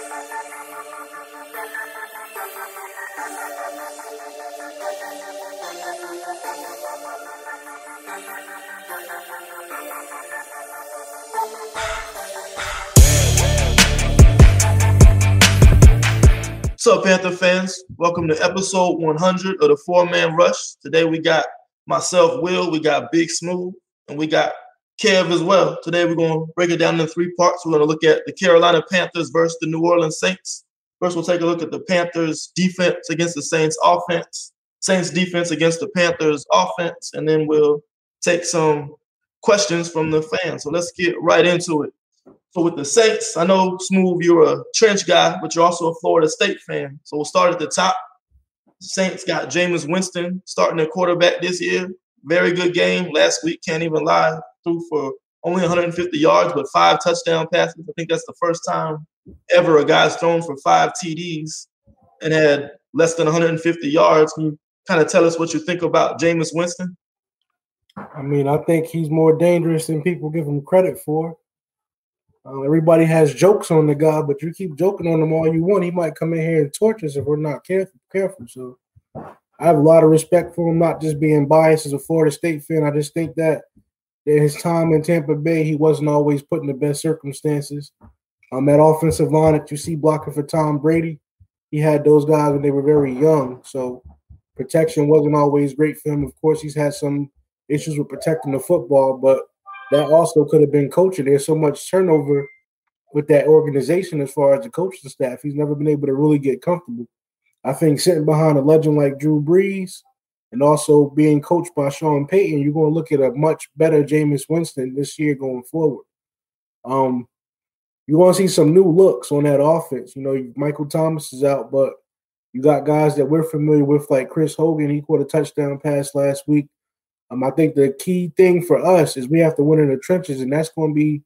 What's up, Panther fans? Welcome to episode 100 of the Four-Man Rush. Today we got myself, Will, we got Big Smooth, and we got Kev as well. Today we're going to break it down into 3 parts. We're going to look at the Carolina Panthers versus the New Orleans Saints. First, we'll take a look at the Panthers' defense against the Saints' offense, Saints' defense against the Panthers' offense, and then we'll take some questions from the fans. So let's get right into it. So with the Saints, I know, Smooth, you're a Trench guy, but you're also a Florida State fan. So we'll start at the top. Saints got Jameis Winston starting at quarterback this year. Very good game last week, can't even lie. Threw for only 150 yards, but 5 touchdown passes. I think that's the first time ever a guy's thrown for 5 TDs and had less than 150 yards. Can you kind of tell us what you think about Jameis Winston? I mean, I think he's more dangerous than people give him credit for. Everybody has jokes on the guy, but you keep joking on him all you want, he might come in here and torture us if we're not careful. So I have a lot of respect for him, not just being biased as a Florida State fan. I just think that in his time in Tampa Bay, he wasn't always put in the best circumstances. That offensive line that you see blocking for Tom Brady, he had those guys when they were very young. So protection wasn't always great for him. Of course, he's had some issues with protecting the football, but that also could have been coaching. There's so much turnover with that organization as far as the coaching staff. He's never been able to really get comfortable. I think sitting behind a legend like Drew Brees and also being coached by Sean Payton, you're going to look at a much better Jameis Winston this year going forward. You're going to see some new looks on that offense. You know, Michael Thomas is out, but you got guys that we're familiar with like Chris Hogan. He caught a touchdown pass last week. I think the key thing for us is we have to win in the trenches, and that's going to be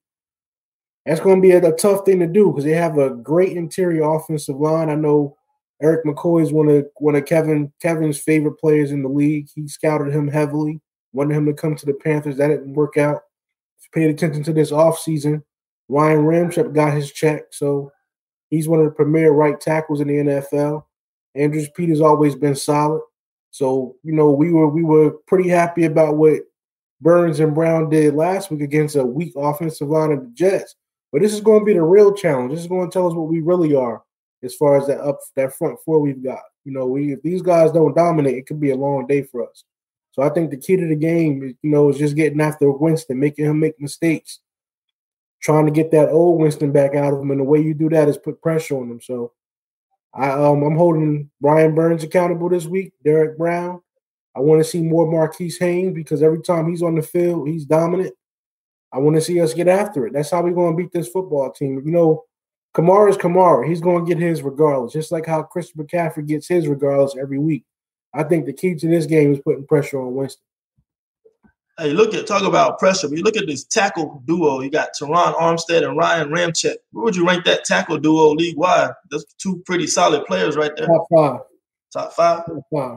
a tough thing to do because they have a great interior offensive line. I know Eric McCoy is one of Kevin's favorite players in the league. He scouted him heavily, wanted him to come to the Panthers. That didn't work out. Paid attention to this offseason. Ryan Ramczyk got his check, so he's one of the premier right tackles in the NFL. Andrews Peter's always been solid. So, you know, we were pretty happy about what Burns and Brown did last week against a weak offensive line of the Jets. But this is going to be the real challenge. This is going to tell us what we really are as far as that front four we've got. You know, if these guys don't dominate, it could be a long day for us. So I think the key to the game, is just getting after Winston, making him make mistakes, trying to get that old Winston back out of him. And the way you do that is put pressure on him. So I'm holding Brian Burns accountable this week, Derek Brown. I want to see more Marquise Haynes because every time he's on the field, he's dominant. I want to see us get after it. That's how we're going to beat this football team. You know, Kamara's Kamara. He's going to get his regardless, just like how Christopher McCaffrey gets his regardless every week. I think the key to this game is putting pressure on Winston. Hey, talk about pressure. When you look at this tackle duo, you got Teron Armstead and Ryan Ramczyk. Where would you rank that tackle duo league-wide? Those 2 pretty solid players right there. Top 5. Top 5? Top 5.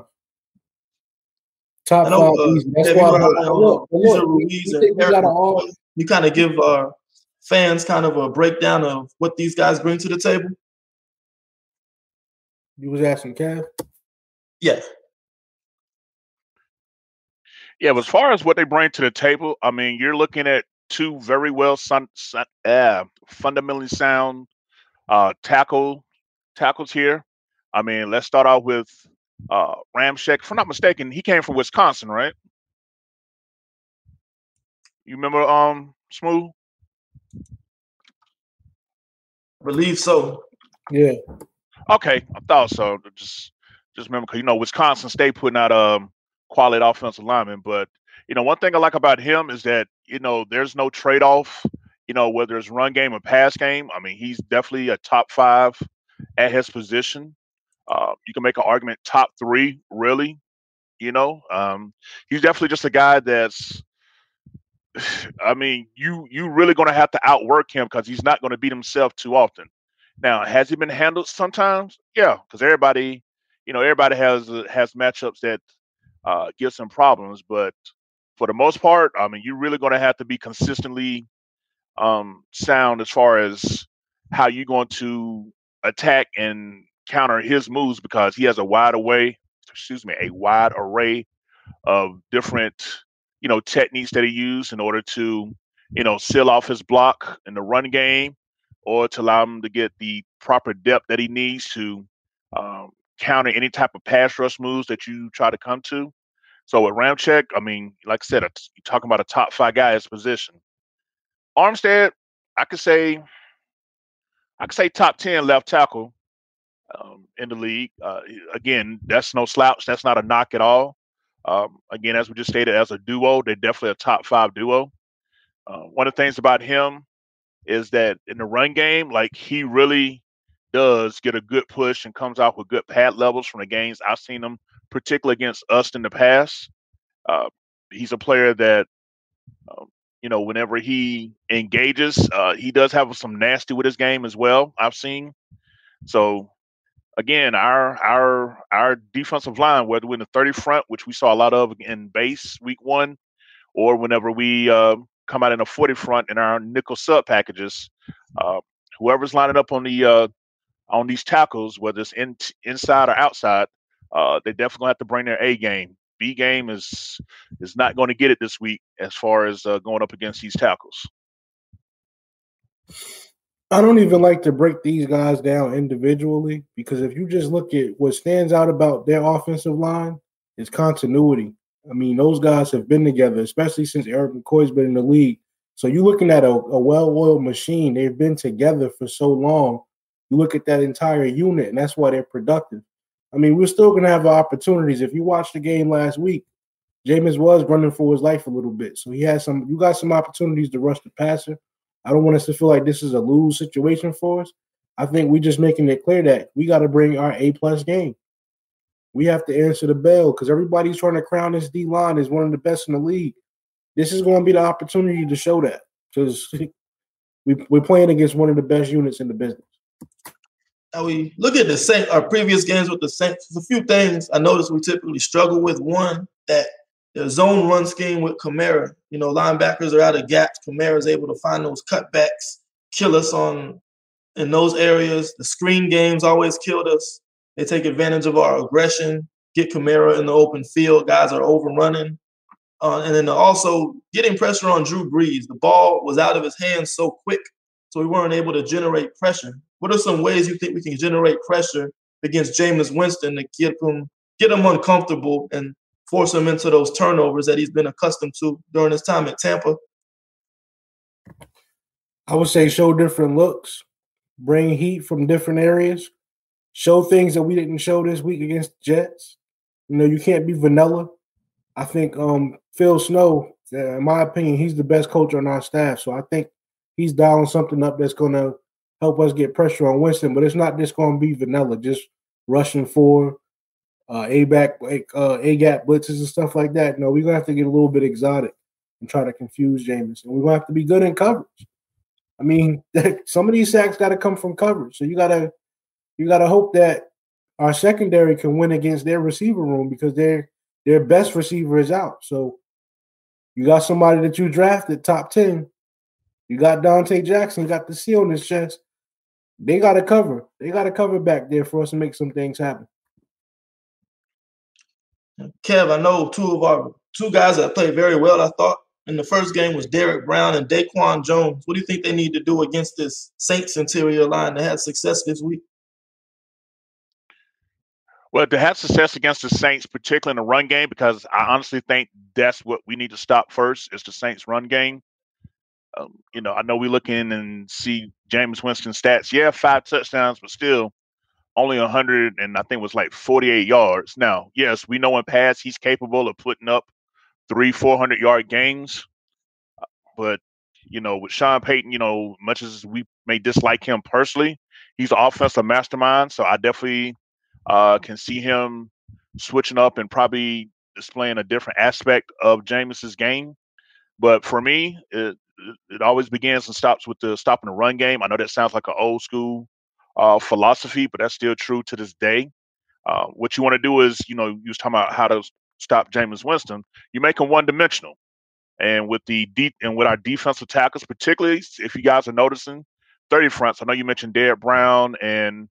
Top 5 easy. That's why you kind of give our fans kind of a breakdown of what these guys bring to the table. You was asking Kev? Yeah. Yeah, as far as what they bring to the table, I mean, you're looking at 2 very well fundamentally sound tackles here. I mean, let's start out with Ramczyk. If I'm not mistaken, he came from Wisconsin, right? You remember Smooth? I believe so. Yeah. Okay, I thought so. Just remember, because Wisconsin State putting out quality offensive linemen. But one thing I like about him is that there's no trade-off. Whether it's run game or pass game. I mean, he's definitely a top 5 at his position. You can make an argument top 3, really. He's definitely just a guy that's. I mean, you really going to have to outwork him because he's not going to beat himself too often. Now, has he been handled sometimes? Yeah, because everybody has matchups that give some problems. But for the most part, I mean, you're really going to have to be consistently sound as far as how you're going to attack and counter his moves because he has a wide array of different, techniques that he used in order to, seal off his block in the run game or to allow him to get the proper depth that he needs to counter any type of pass rush moves that you try to come to. So with Ramczyk, I mean, like I said, you're talking about a top 5 guy at his position. Armstead, I could say top 10 left tackle in the league. Again, that's no slouch. That's not a knock at all. Again, as we just stated, as a duo, they're definitely a top 5 duo. One of the things about him is that in the run game, like he really does get a good push and comes out with good pad levels from the games I've seen him, particularly against us in the past. He's a player that, whenever he engages, he does have some nasty with his game as well, I've seen. So again, our defensive line, whether we're in the 30 front, which we saw a lot of in base week 1, or whenever we come out in a 40 front in our nickel sub packages, whoever's lining up on these tackles, whether it's inside or outside, they definitely have to bring their A game. B game is not going to get it this week as far as going up against these tackles. I don't even like to break these guys down individually because if you just look at what stands out about their offensive line, it's continuity. I mean, those guys have been together, especially since Eric McCoy's been in the league. So you're looking at a well-oiled machine. They've been together for so long. You look at that entire unit, and that's why they're productive. I mean, we're still going to have opportunities. If you watched the game last week, Jameis was running for his life a little bit. So you got some opportunities to rush the passer. I don't want us to feel like this is a lose situation for us. I think we're just making it clear that we got to bring our A-plus game. We have to answer the bell because everybody's trying to crown this D-line as one of the best in the league. This is going to be the opportunity to show that because we're playing against one of the best units in the business. Now we look at the Saints, our previous games with the Saints. There's a few things I noticed we typically struggle with. One, that the zone run scheme with Kamara. Linebackers are out of gaps. Kamara is able to find those cutbacks, kill us in those areas. The screen games always killed us. They take advantage of our aggression, get Kamara in the open field. Guys are overrunning. And then also getting pressure on Drew Brees. The ball was out of his hands so quick, so we weren't able to generate pressure. What are some ways you think we can generate pressure against Jameis Winston to get him uncomfortable and force him into those turnovers that he's been accustomed to during his time at Tampa? I would say show different looks, bring heat from different areas, show things that we didn't show this week against the Jets. You can't be vanilla. I think Phil Snow, in my opinion, he's the best coach on our staff. So I think he's dialing something up that's going to help us get pressure on Winston. But it's not just going to be vanilla, just rushing for A-gap blitzes and stuff like that. No, we're going to have to get a little bit exotic and try to confuse Jameis. And we're going to have to be good in coverage. I mean, some of these sacks got to come from coverage. So you got to hope that our secondary can win against their receiver room because their best receiver is out. So you got somebody that you drafted top 10. You got Dante Jackson. You got the C on his chest. They got to cover. They got to cover back there for us to make some things happen. Kev, I know two guys that played very well, I thought, in the first game was Derek Brown and Daquan Jones. What do you think they need to do against this Saints interior line that had success this week? Well, to have success against the Saints, particularly in the run game, because I honestly think that's what we need to stop first is the Saints run game. I know we look in and see Jameis Winston's stats. Yeah, 5 touchdowns, but still only 100 and I think it was like 48 yards. Now, yes, we know in pass he's capable of putting up 300-400 yard games. But, with Sean Payton, much as we may dislike him personally, he's an offensive mastermind. So I definitely can see him switching up and probably displaying a different aspect of Jameis's game. But for me, it always begins and stops with the stopping the run game. I know that sounds like an old school philosophy, but that's still true to this day. What you want to do is, you was talking about how to stop Jameis Winston. You make him one-dimensional. And with with our defensive tackles, particularly if you guys are noticing, 30 fronts. I know you mentioned Derek Brown and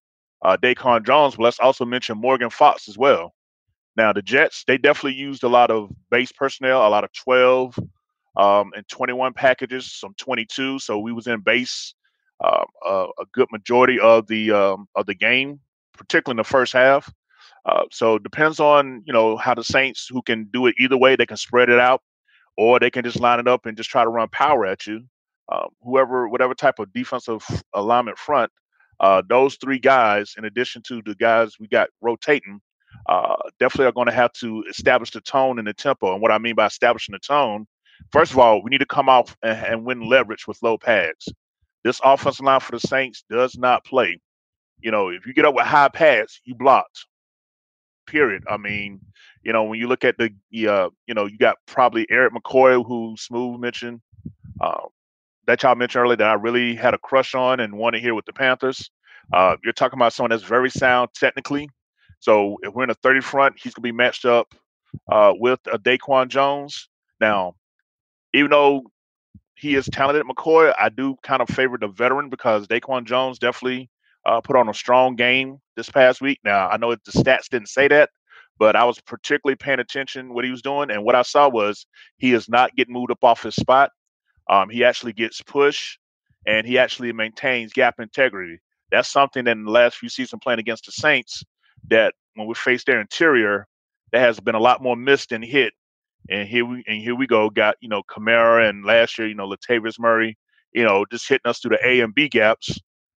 Daquan Jones, but let's also mention Morgan Fox as well. Now, the Jets, they definitely used a lot of base personnel, a lot of 12 and 21 packages, some 22. So we was in base a good majority of the game, particularly in the first half. So it depends on, how the Saints, who can do it either way. They can spread it out, or they can just line it up and just try to run power at you. Whatever type of defensive alignment front, those three guys, in addition to the guys we got rotating, definitely are going to have to establish the tone and the tempo. And what I mean by establishing the tone, first of all, we need to come off and win leverage with low pads. This offensive line for the Saints does not play. If you get up with high pads, you blocked. Period. I mean, when you look at you got probably Eric McCoy, who Smooth mentioned, that y'all mentioned earlier, that I really had a crush on and wanted here with the Panthers. You're talking about someone that's very sound technically. So if we're in a 30 front, he's going to be matched up with Daquan Jones. Now, even though he is talented, McCoy, I do kind of favor the veteran because Daquan Jones definitely put on a strong game this past week. Now, I know the stats didn't say that, but I was particularly paying attention what he was doing. And what I saw was he is not getting moved up off his spot. He actually gets pushed, and he actually maintains gap integrity. That's something that in the last few seasons playing against the Saints, that when we face their interior, there has been a lot more missed than hit. And here we go. Got Kamara, and last year Latavius Murray, just hitting us through the A and B gaps,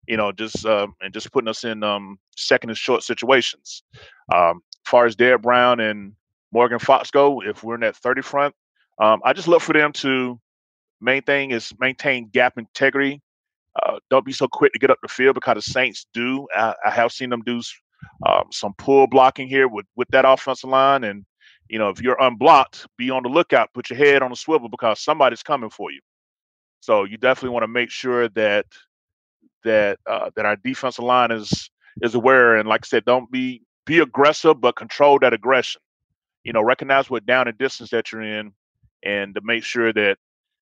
just putting us in second and short situations. As far as Derrick Brown and Morgan Fox go, if we're in that 30 front, I just look for them to maintain gap integrity. Don't be so quick to get up the field because the Saints do. I have seen them do some pull blocking here with that offensive line. And, if you're unblocked, be on the lookout, put your head on a swivel because somebody's coming for you. So you definitely want to make sure that our defensive line is aware. And like I said, don't be aggressive, but control that aggression. Recognize what down and distance that you're in, and to make sure that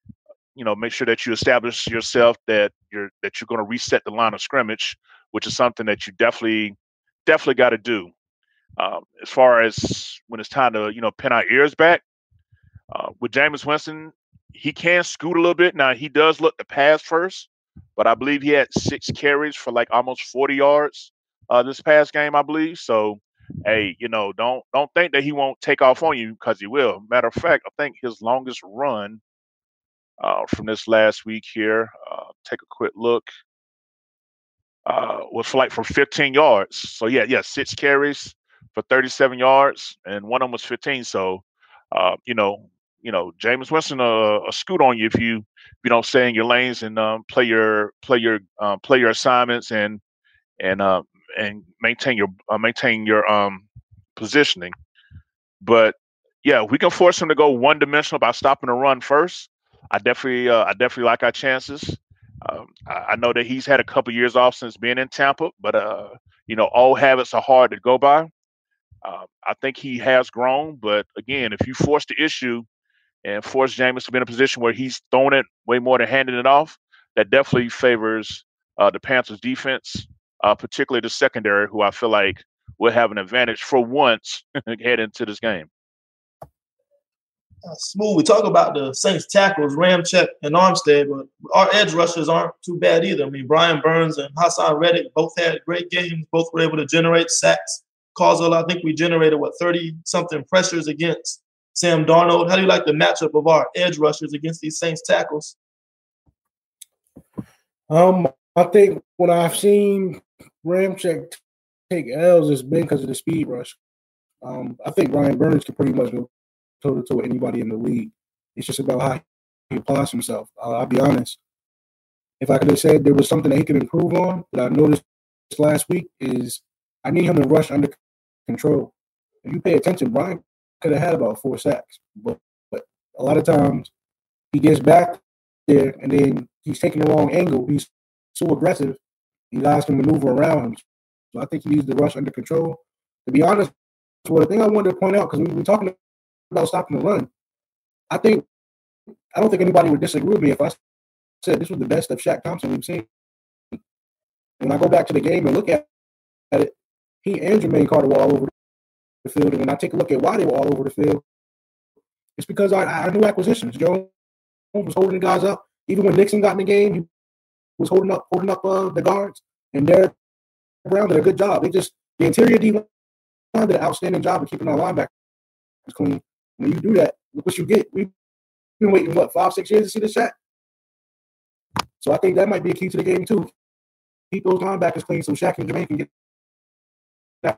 you establish yourself that you're going to reset the line of scrimmage, which is something that you definitely got to do. As far as when it's time to pin our ears back with Jameis Winston, he can scoot a little bit. Now he does look to pass first, but I believe he had 6 carries for like almost 40 yards this past game, I believe. So, hey, don't think that he won't take off on you, because he will. Matter of fact, I think his longest run from this last week here, take a quick look, was for 15 yards. So yeah, 6 carries for 37 yards, and one of them was 15. So, Jameis Winston a scoot on you if you don't stay in your lanes and play your assignments and maintain your positioning. But yeah, we can force him to go one dimensional by stopping the run first. I definitely like our chances. I know that he's had a couple years off since being in Tampa, but old habits are hard to go by. I think he has grown, but again, if you force the issue and force Jameis to be in a position where he's throwing it way more than handing it off, that definitely favors the Panthers defense, particularly the secondary, who I feel like will have an advantage for once heading into this game. Smooth. We talk about the Saints tackles, Ramczyk and Armstead, but our edge rushers aren't too bad either. I mean, Brian Burns and Hassan Reddick both had great games. Both were able to generate sacks. Causal, I think we generated 30-something pressures against Sam Darnold. How do you like the matchup of our edge rushers against these Saints tackles? I think when I've seen Ramczyk take L's, it's been because of the speed rush. I think Brian Burns can pretty much go toe-to-toe with anybody in the league. It's just about how he applies himself. I'll be honest. If I could have said there was something that he could improve on that I noticed last week, is I need him to rush under control. If you pay attention, Brian could have had about 4 sacks. But a lot of times he gets back there and then he's taking the wrong angle. He's so aggressive, he guys can maneuver around him. So I think he needs to rush under control. To be honest, the thing I wanted to point out, because we were talking about stopping the run, I don't think anybody would disagree with me if I said this was the best of Shaq Thompson we've seen. When I go back to the game and look at it, he and Jermaine Carter were all over the field. And when I take a look at why they were all over the field, it's because our new acquisitions. Jones was holding the guys up. Even when Nixon got in the game, he was holding up the guards. And Derek Brown did a good job. The interior D-line did an outstanding job of keeping our linebackers clean. When you do that, look what you get. We've been waiting, 5-6 years to see this Shaq? So I think that might be a key to the game, too. Keep those linebackers clean so Shaq and Jermaine can get that.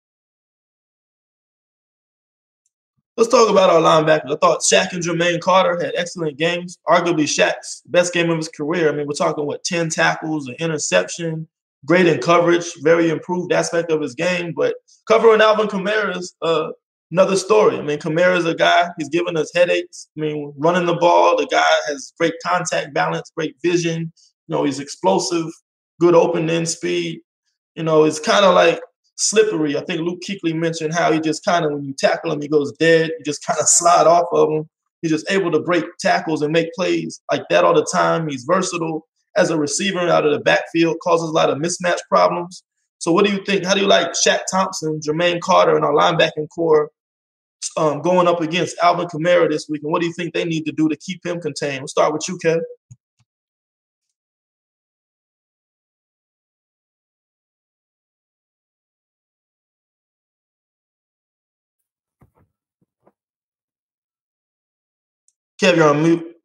Let's talk about our linebackers. I thought Shaq and Jermaine Carter had excellent games. Arguably Shaq's best game of his career. I mean, we're talking, 10 tackles, an interception, great in coverage, very improved aspect of his game. But covering Alvin Kamara is another story. I mean, Kamara's a guy, he's giving us headaches. I mean, running the ball, the guy has great contact balance, great vision. He's explosive, good open end speed. It's kind of like slippery. I think Luke Kuechly mentioned how he just kind of, when you tackle him, he goes dead. You just kind of slide off of him. He's just able to break tackles and make plays like that all the time. He's versatile as a receiver out of the backfield, causes a lot of mismatch problems. So what do you think? How do you like Shaq Thompson, Jermaine Carter, and our linebacking core going up against Alvin Kamara this week? And what do you think they need to do to keep him contained? We'll start with you, Kev. Kev, you're on mute.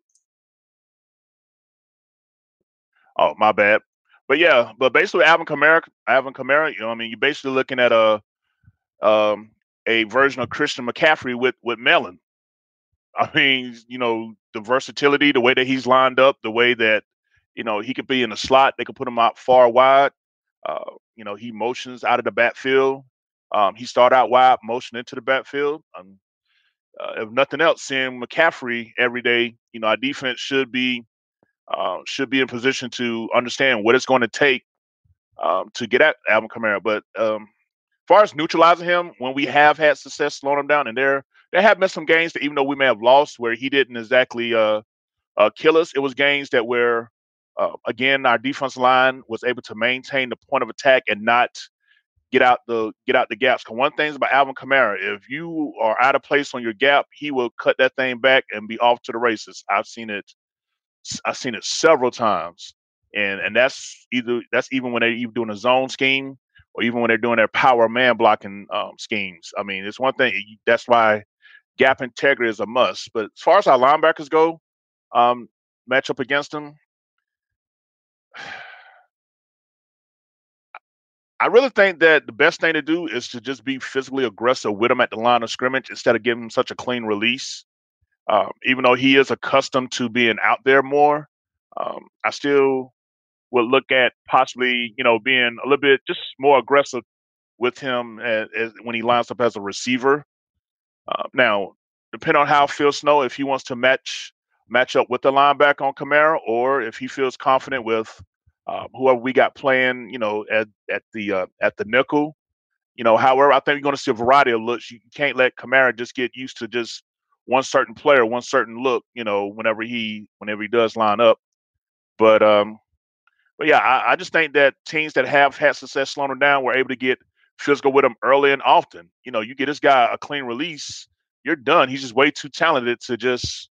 Oh, my bad. But yeah, basically Alvin Kamara, you're basically looking at a version of Christian McCaffrey with Mellon. I mean, the versatility, the way that he's lined up, the way that, he could be in the slot, they could put him out far wide. He motions out of the backfield. He started out wide, motion into the backfield. If nothing else, seeing McCaffrey every day, our defense should be in position to understand what it's going to take to get at Alvin Kamara. But as far as neutralizing him, when we have had success slowing him down, and there have been some games that even though we may have lost where he didn't exactly kill us, it was games that where, again, our defensive line was able to maintain the point of attack and not get out the gaps. Because one thing about Alvin Kamara, if you are out of place on your gap, he will cut that thing back and be off to the races. I've seen it several times, and that's even when they're even doing a zone scheme or even when they're doing their power man blocking schemes. I mean, it's one thing. That's why gap integrity is a must. But as far as our linebackers go, match up against them, I really think that the best thing to do is to just be physically aggressive with him at the line of scrimmage instead of giving him such a clean release. Even though he is accustomed to being out there more, I still would look at possibly, being a little bit just more aggressive with him as when he lines up as a receiver. Now, depending on how Phil Snow, if he wants to match up with the linebacker on Kamara, or if he feels confident with whoever we got playing, at the nickel. However, I think you're going to see a variety of looks. You can't let Kamara just get used to just one certain player, one certain look, whenever he does line up. But yeah, I just think that teams that have had success slowing him down were able to get physical with him early and often. You get this guy a clean release, you're done. He's just way too talented to just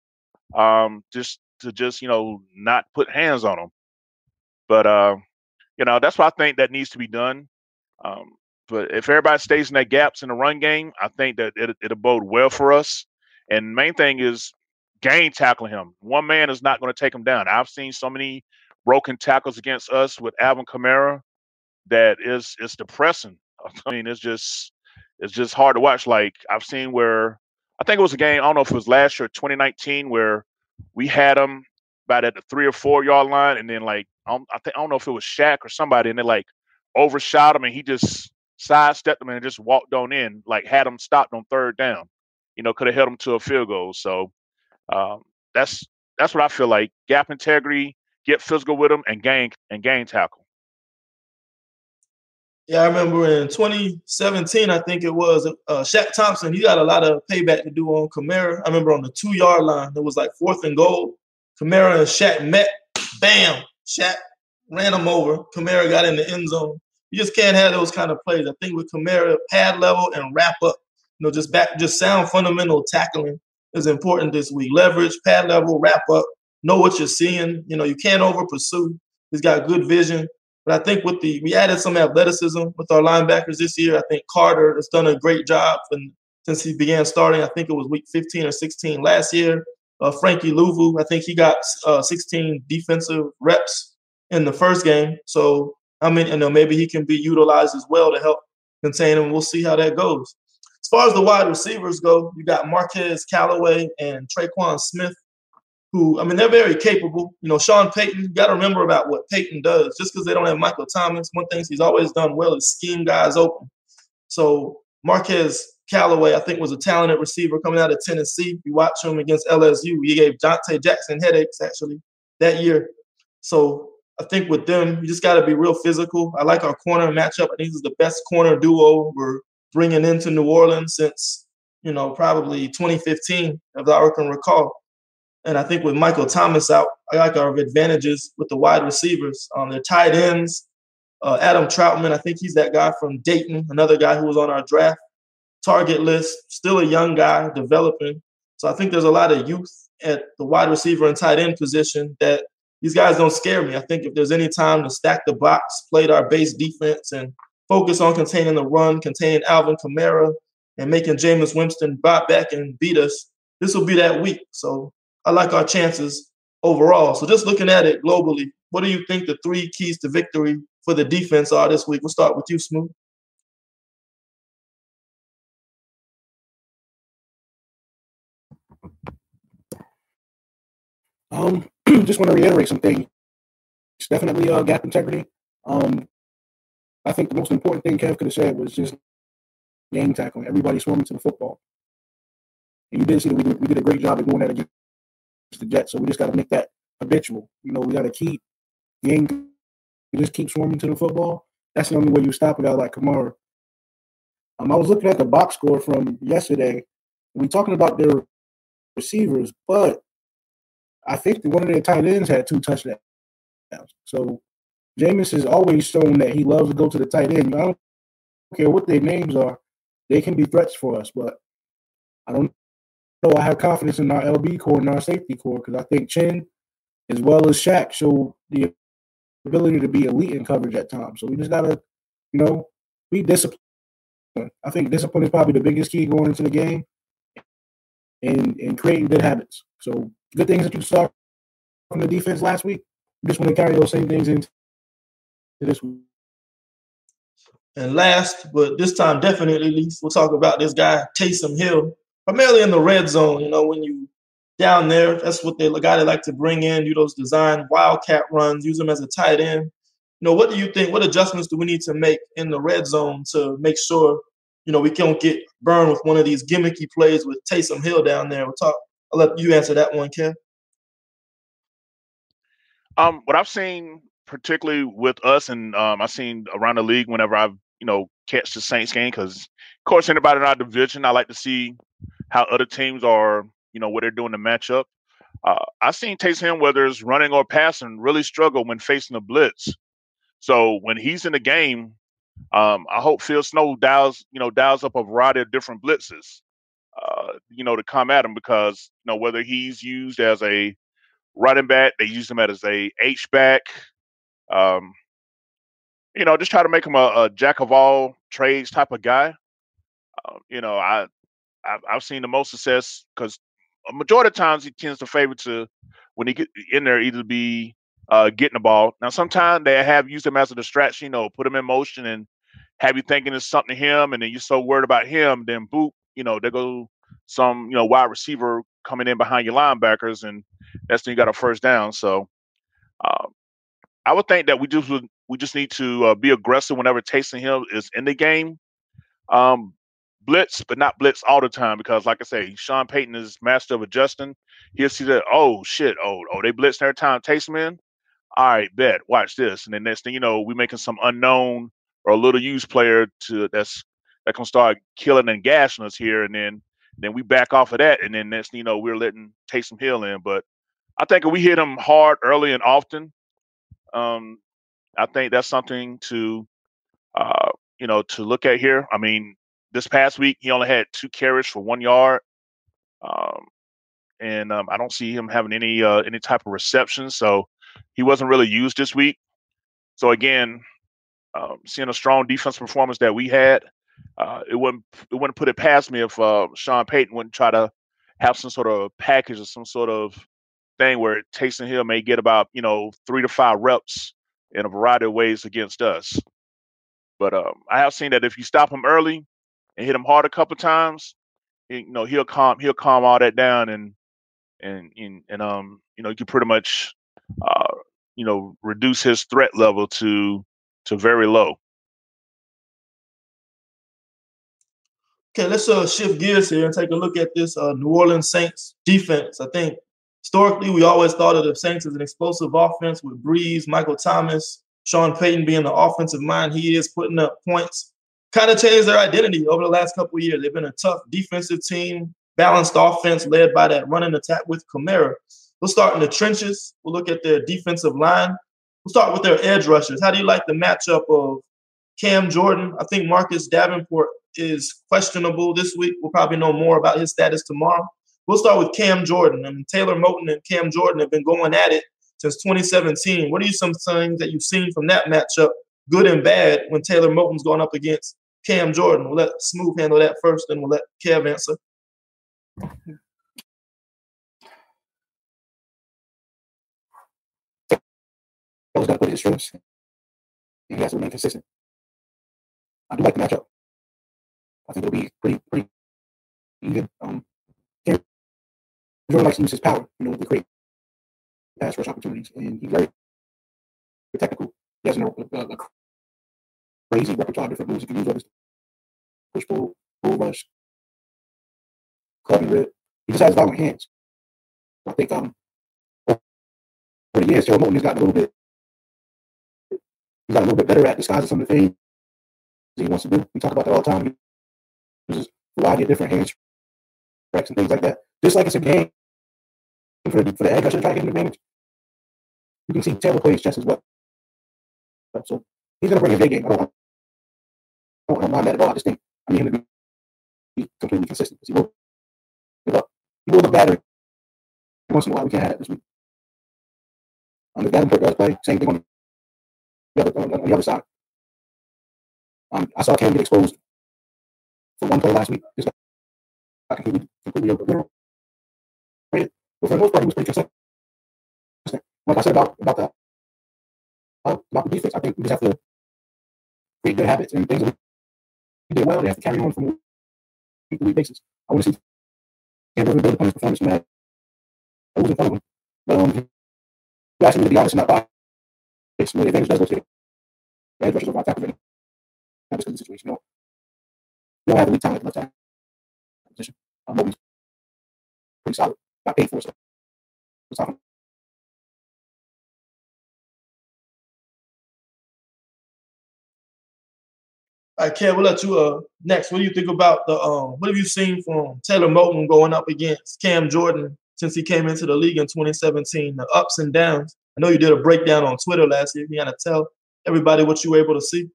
not put hands on him. But that's what I think that needs to be done. But if everybody stays in their gaps in the run game, I think that it'll bode well for us. And the main thing is game tackling him. One man is not going to take him down. I've seen so many broken tackles against us with Alvin Kamara that it's depressing. I mean, it's just hard to watch. Like I've seen where I think it was a game, I don't know if it was last year, 2019, where we had him about at the 3 or 4 yard line, and then like I don't know if it was Shaq or somebody, and they like overshot him, and he just sidestepped him and just walked on in, like had him stopped on third down. Could have held him to a field goal. So that's what I feel like. Gap integrity, get physical with him, and gang tackle. Yeah, I remember in 2017, I think it was, Shaq Thompson, he got a lot of payback to do on Kamara. I remember on the 2 yard line, it was like 4th and goal. Kamara and Shaq met. Bam! Shaq ran him over. Kamara got in the end zone. You just can't have those kind of plays. I think with Kamara, pad level and wrap up, just sound fundamental tackling is important this week. Leverage, pad level, wrap up, know what you're seeing. You can't over pursue. He's got good vision. But I think we added some athleticism with our linebackers this year. I think Carter has done a great job since he began starting. I think it was week 15 or 16 last year. Frankie Louvu, I think he got 16 defensive reps in the first game. So, maybe he can be utilized as well to help contain him. We'll see how that goes. As far as the wide receivers go, you got Marquez Callaway and Traquan Smith, who, they're very capable. Sean Payton, you got to remember about what Payton does. Just because they don't have Michael Thomas, one thing he's always done well is scheme guys open. So Marquez Callaway, I think, was a talented receiver coming out of Tennessee. You watch him against LSU. He gave Dante Jackson headaches, actually, that year. So I think with them, you just got to be real physical. I like our corner matchup. I think this is the best corner duo we're bringing into New Orleans since, probably 2015, as I can recall. And I think with Michael Thomas out, I like our advantages with the wide receivers. Their tight ends, Adam Troutman, I think he's that guy from Dayton, another guy who was on our draft target list, still a young guy developing. So I think there's a lot of youth at the wide receiver and tight end position that these guys don't scare me. I think if there's any time to stack the box, play our base defense, and focus on containing the run, containing Alvin Kamara, and making Jameis Winston bite back and beat us, this will be that week. So I like our chances overall. So just looking at it globally, what do you think the 3 keys to victory for the defense are this week? We'll start with you, Smooth. Just want to reiterate some things. It's definitely gap integrity. I think the most important thing Kev could have said was just game tackling. Everybody swarming to the football. And you did see that we did a great job of doing that against the Jets. So we just got to make that habitual. We got to keep game. You just keep swarming to the football. That's the only way you stop a guy like Kamara. I was looking at the box score from yesterday. We're talking about their receivers, but I think one of their tight ends had 2 touchdowns. So Jameis has always shown that he loves to go to the tight end. I don't care what their names are. They can be threats for us, but I don't know. I have confidence in our LB core and our safety core because I think Chin, as well as Shaq, show the ability to be elite in coverage at times. So we just got to, be disciplined. I think discipline is probably the biggest key going into the game and creating good habits. So good things that you saw from the defense last week, you just want to carry those same things into this week. And last, but this time definitely least, we'll talk about this guy, Taysom Hill, primarily in the red zone. When you down there, that's what the guy they like to bring in, do those design wildcat runs, use him as a tight end. What do you think? What adjustments do we need to make in the red zone to make sure, we don't get burned with one of these gimmicky plays with Taysom Hill down there? I'll let you answer that one, Ken. What I've seen, particularly with us, and I've seen around the league whenever I've, catch the Saints game, because, of course, anybody in our division, I like to see how other teams are, what they're doing to match up. I've seen Taysom Hill, whether it's running or passing, really struggle when facing a blitz. So when he's in the game, I hope Phil Snow dials up a variety of different blitzes, to come at him, because, whether he's used as a running back, they use him as a H-back, just try to make him a jack of all trades type of guy. I've seen the most success because a majority of times he tends to favor to, when he get in there, either be getting the ball. Now, sometimes they have used him as a distraction, put him in motion and have you thinking it's something to him, and then you're so worried about him, then boop, there go some, wide receiver coming in behind your linebackers, and that's when you got a first down. So I would think that we just need to be aggressive whenever Taysom Hill is in the game. Blitz, but not blitz all the time, because, like I say, Sean Payton is master of adjusting. He'll see that, oh shit, they blitzing every time Taysom in. All right, bet. Watch this, and then next thing you know, we're making some unknown or a little used player that can start killing and gashing us here, and then we back off of that, and then next thing you know, we're letting Taysom Hill in. But I think if we hit him hard early and often, I think that's something to to look at here. I mean, this past week he only had 2 carries for 1 yard, and I don't see him having any type of reception, so he wasn't really used this week. So again, seeing a strong defense performance that we had, it wouldn't put it past me if Sean Payton wouldn't try to have some sort of package or some sort of thing where Taysom Hill may get about 3 to 5 reps in a variety of ways against us. But I have seen that if you stop him early and hit him hard a couple times, he'll calm all that down, and you can pretty much reduce his threat level to very low. Okay, let's shift gears here and take a look at this New Orleans Saints defense. I think historically we always thought of the Saints as an explosive offense with Breeze, Michael Thomas, Sean Payton being the offensive mind he is, putting up points. Kind of changed their identity over the last couple of years. They've been a tough defensive team, balanced offense led by that running attack with Kamara. We'll start in the trenches. We'll look at their defensive line. We'll start with their edge rushers. How do you like the matchup of Cam Jordan? I think Marcus Davenport is questionable this week. We'll probably know more about his status tomorrow. We'll start with Cam Jordan. I mean, Taylor Moton and Cam Jordan have been going at it since 2017. What are some things that you've seen from that matchup, good and bad, when Taylor Moton's going up against Cam Jordan? We'll let Smooth handle that first, then we'll let Kev answer. He's got to put his strengths. He has to remain consistent. I do like the matchup. I think it'll be pretty even. Cam Jordan likes to use his power, to create pass rush opportunities, and he's very technical. He has a crazy repertoire of different moves he can use, whether it's push, pull rush, club and rip. He just has violent hands. I think over the years, Taylor Moton has gotten a little bit better at disguising some of the things he wants to do. We talk about that all the time. He uses a variety of different hand tracks and things like that. Just like it's a game for the edge rusher to try to get an advantage. You can see Taylor plays just as well. So he's going to bring his A game. I don't mind that at all. I just think I need him to be completely consistent. He will look better once in a while. We can't have that this week. The Davenport does play. Same thing on the other side. I saw Cam get exposed for one play last week. Just got completely overrated. But for the most part, he was pretty consistent. Like I said about the defense, I think we just have to create good habits and things that we did well. They have to carry on from a week-to-week basis. I want to see Cam build upon his performance from that. I was in front of him. But you actually need to be honest in that box. It's really advantage does go to the edge rushers over our tackle. Not just in the situation. You don't have the lead time at the left tackle position. Mobley's pretty solid. Got paid for it, so we're talking. All right, Kev, we'll let you next. What do you think about what have you seen from Taylor Moton going up against Cam Jordan since he came into the league in 2017, the ups and downs? I know you did a breakdown on Twitter last year. You got to tell everybody what you were able to see.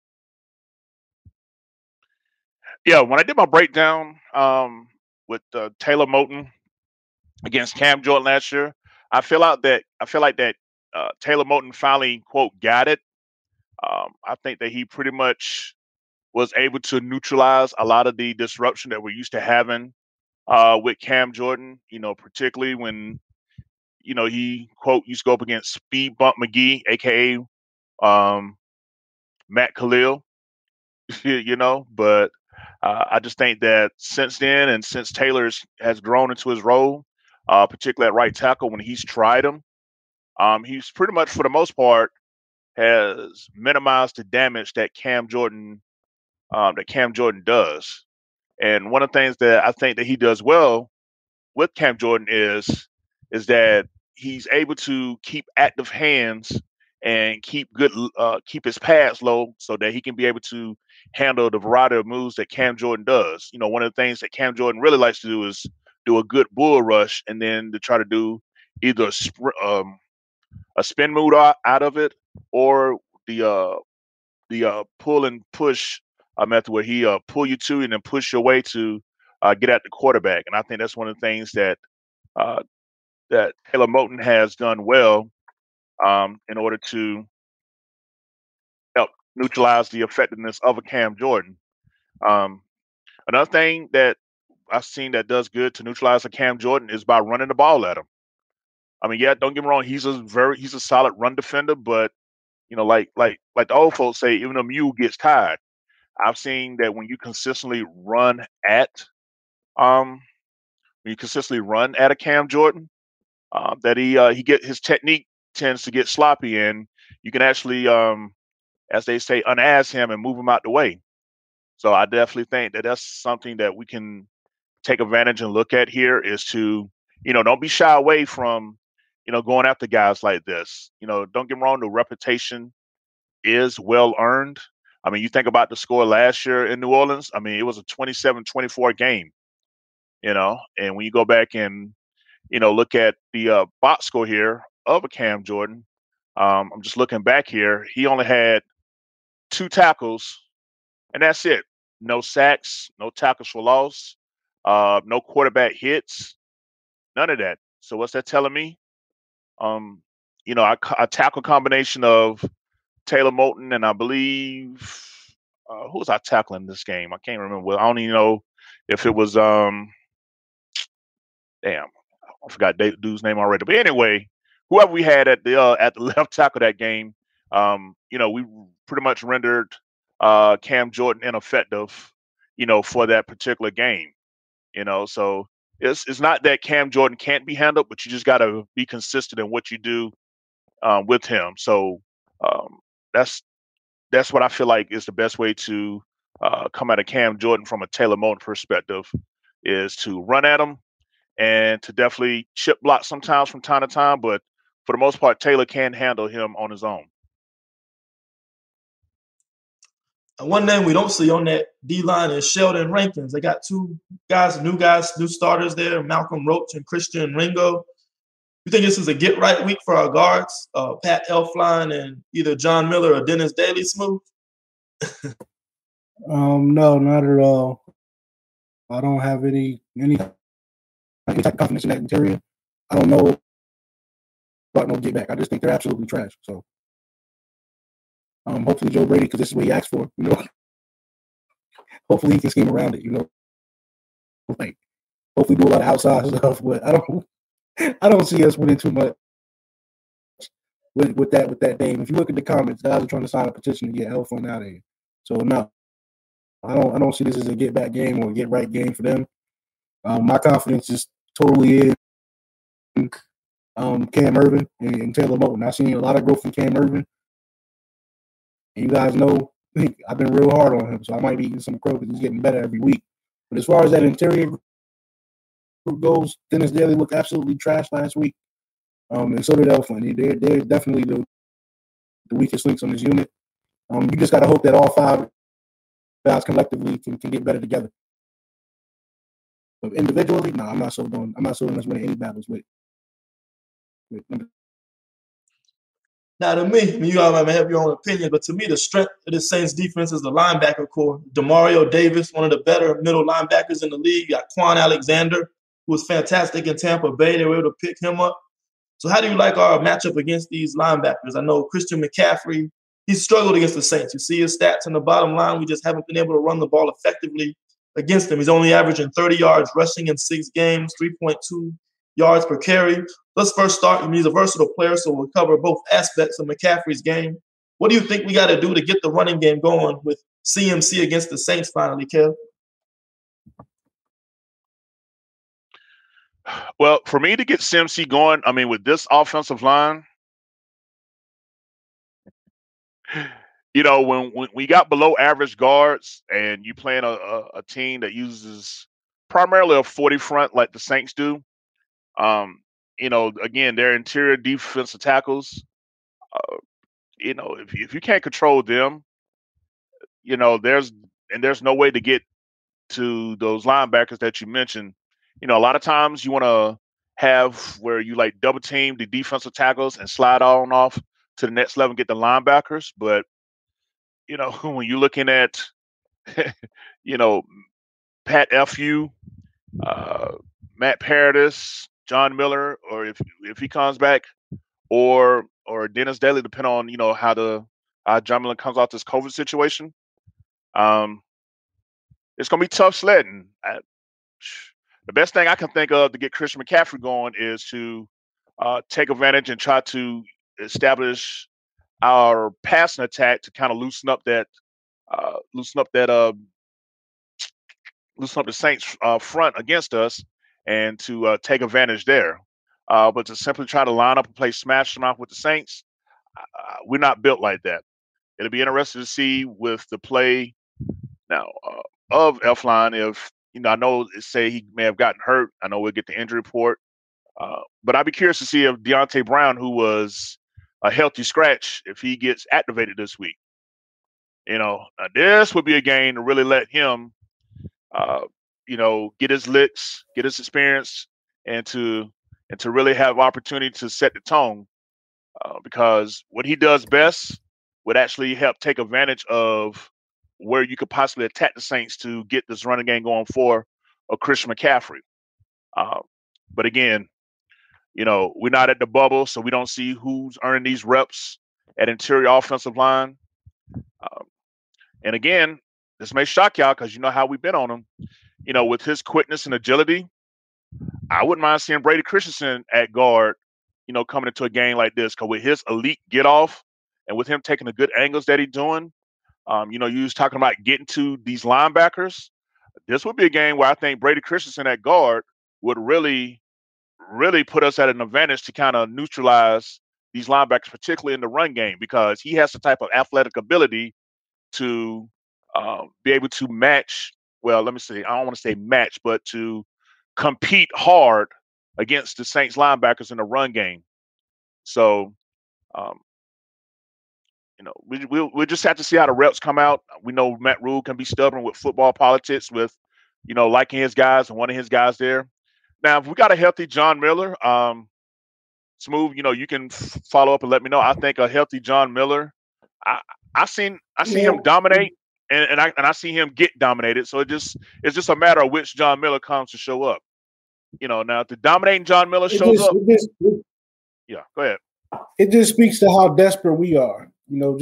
Yeah, when I did my breakdown with Taylor Moton against Cam Jordan last year, I feel like that Taylor Moton finally, quote, got it. I think that he pretty much was able to neutralize a lot of the disruption that we're used to having with Cam Jordan, particularly when, he, quote, used to go up against Speed Bump McGee, a.k.a. Matt Khalil, but I just think that since then and since Taylor has grown into his role, particularly at right tackle when he's tried him, he's pretty much, for the most part, has minimized the damage that Cam Jordan does. And one of the things that I think that he does well with Cam Jordan is that he's able to keep active hands and keep his pads low so that he can be able to handle the variety of moves that Cam Jordan does. One of the things that Cam Jordan really likes to do is do a good bull rush and then to try to do either a spin move out of it or the the pull and push method where he pull you to and then push your way to get at the quarterback. And I think that's one of the things uh, that Taylor Moton has done well in order to help neutralize the effectiveness of a Cam Jordan. Um, Another thing that I've seen that does good to neutralize a Cam Jordan is by running the ball at him. I mean, yeah, don't get me wrong, he's a solid run defender, but like the old folks say, even a mule gets tired. I've seen that when you consistently run at um a Cam Jordan, that he get his technique tends to get sloppy, and you can actually, as they say, unass him and move him out the way. So I definitely think that that's something that we can take advantage and look at here is to, don't be shy away from, going after guys like this. Don't get me wrong, the reputation is well earned. I mean, you think about the score last year in New Orleans. I mean, it was a 27-24 game, and when you go back and, look at the box score here of a Cam Jordan, I'm just looking back here. He only had 2 tackles, and that's it. No sacks, no tackles for loss, no quarterback hits, none of that. So what's that telling me? Um, a tackle combination of Taylor Moton and I believe who was I tackling this game? I can't remember. Well, I don't even know if it was damn, I forgot dude's name already. But anyway, whoever we had at the left tackle that game, we pretty much rendered Cam Jordan ineffective, for that particular game. So it's not that Cam Jordan can't be handled, but you just got to be consistent in what you do with him. So um, that's that's what I feel like is the best way to come at a Cam Jordan from a Taylor Moton perspective is to run at him and to definitely chip block sometimes from time to time. But for the most part, Taylor can handle him on his own. And one name we don't see on that D line is Sheldon Rankins. They got two guys, new starters there, Malcolm Roach and Christian Ringo. You think this is a get right week for our guards, Pat Elflein and either John Miller or Dennis Daly Smooth? No, not at all. I don't have any type of confidence in that interior. I don't know about no get back. I just think they're absolutely trash. So hopefully Joe Brady, because this is what he asked for, hopefully he can scheme around it, like hopefully do a lot of outside stuff. But I don't see us winning too much with that name. If you look at the comments, guys are trying to sign a petition to get Elflein out of here. So no, I don't see this as a get back game or a get right game for them. My confidence is totally in Cam Irvin and Taylor Moton. I've seen a lot of growth from Cam Irvin. And you guys know I've been real hard on him, so I might be eating some crow because he's getting better every week. But as far as that interior group goes, Dennis Daly looked absolutely trash last week, and so did Elflein. They're definitely the weakest links on this unit. You just got to hope that all 5 guys collectively can get better together. But individually, no, I'm not so doing us winning any battles with. Now, to me, you all might have your own opinion, but to me, the strength of the Saints defense is the linebacker core. Demario Davis, one of the better middle linebackers in the league. You got Quan Alexander, who was fantastic in Tampa Bay. They were able to pick him up. So how do you like our matchup against these linebackers? I know Christian McCaffrey, he's struggled against the Saints. You see his stats in the bottom line. We just haven't been able to run the ball effectively against him. He's only averaging 30 yards rushing in 6 games, 3.2 yards per carry. Let's first start. He's a versatile player, so we'll cover both aspects of McCaffrey's game. What do you think we got to do to get the running game going with CMC against the Saints finally, Kev? Well, for me to get CMC going, I mean, with this offensive line, when we got below average guards and you playing a team that uses primarily a 40 front like the Saints do, again, their interior defensive tackles, if you can't control them, there's no way to get to those linebackers that you mentioned. A lot of times you want to have where you like double team the defensive tackles and slide on off to the next level and get the linebackers. But, when you're looking at, you know, Pat Fu, uh, Matt Paradis, John Miller, or if he comes back, or Dennis Daly, depending on how John Miller comes out this COVID situation. It's gonna be tough sledding. The best thing I can think of to get Christian McCaffrey going is to take advantage and try to establish our passing attack to kind of loosen up the Saints front against us, and to take advantage there. But to simply try to line up and play smash mouth with the Saints, we're not built like that. It'll be interesting to see with the play now of Elflein. If I know say he may have gotten hurt. I know we'll get the injury report, but I'd be curious to see if Deontay Brown, who was a healthy scratch, if he gets activated this week. This would be a game to really let him, get his licks, get his experience, and to really have opportunity to set the tone, because what he does best would actually help take advantage of where you could possibly attack the Saints to get this running game going for a Christian McCaffrey. But again, we're not at the bubble, so we don't see who's earning these reps at interior offensive line. And again, this may shock y'all because you know how we've been on him. With his quickness and agility, I wouldn't mind seeing Brady Christensen at guard, coming into a game like this, because with his elite get off and with him taking the good angles that he's doing, you was talking about getting to these linebackers. This would be a game where I think Brady Christensen at guard would really, really put us at an advantage to kind of neutralize these linebackers, particularly in the run game, because he has the type of athletic ability to be able to match. Well, let me say, I don't want to say match, but to compete hard against the Saints linebackers in the run game. So, we'll just have to see how the reps come out. We know Matt Rule can be stubborn with football politics, with liking his guys and wanting his guys there. Now, if we got a healthy John Miller, Smooth, you can follow up and let me know. I think a healthy John Miller, I see him dominate, and I see him get dominated. So it's just a matter of which John Miller comes to show up. Now if the dominating John Miller shows up, yeah, go ahead. It just speaks to how desperate we are.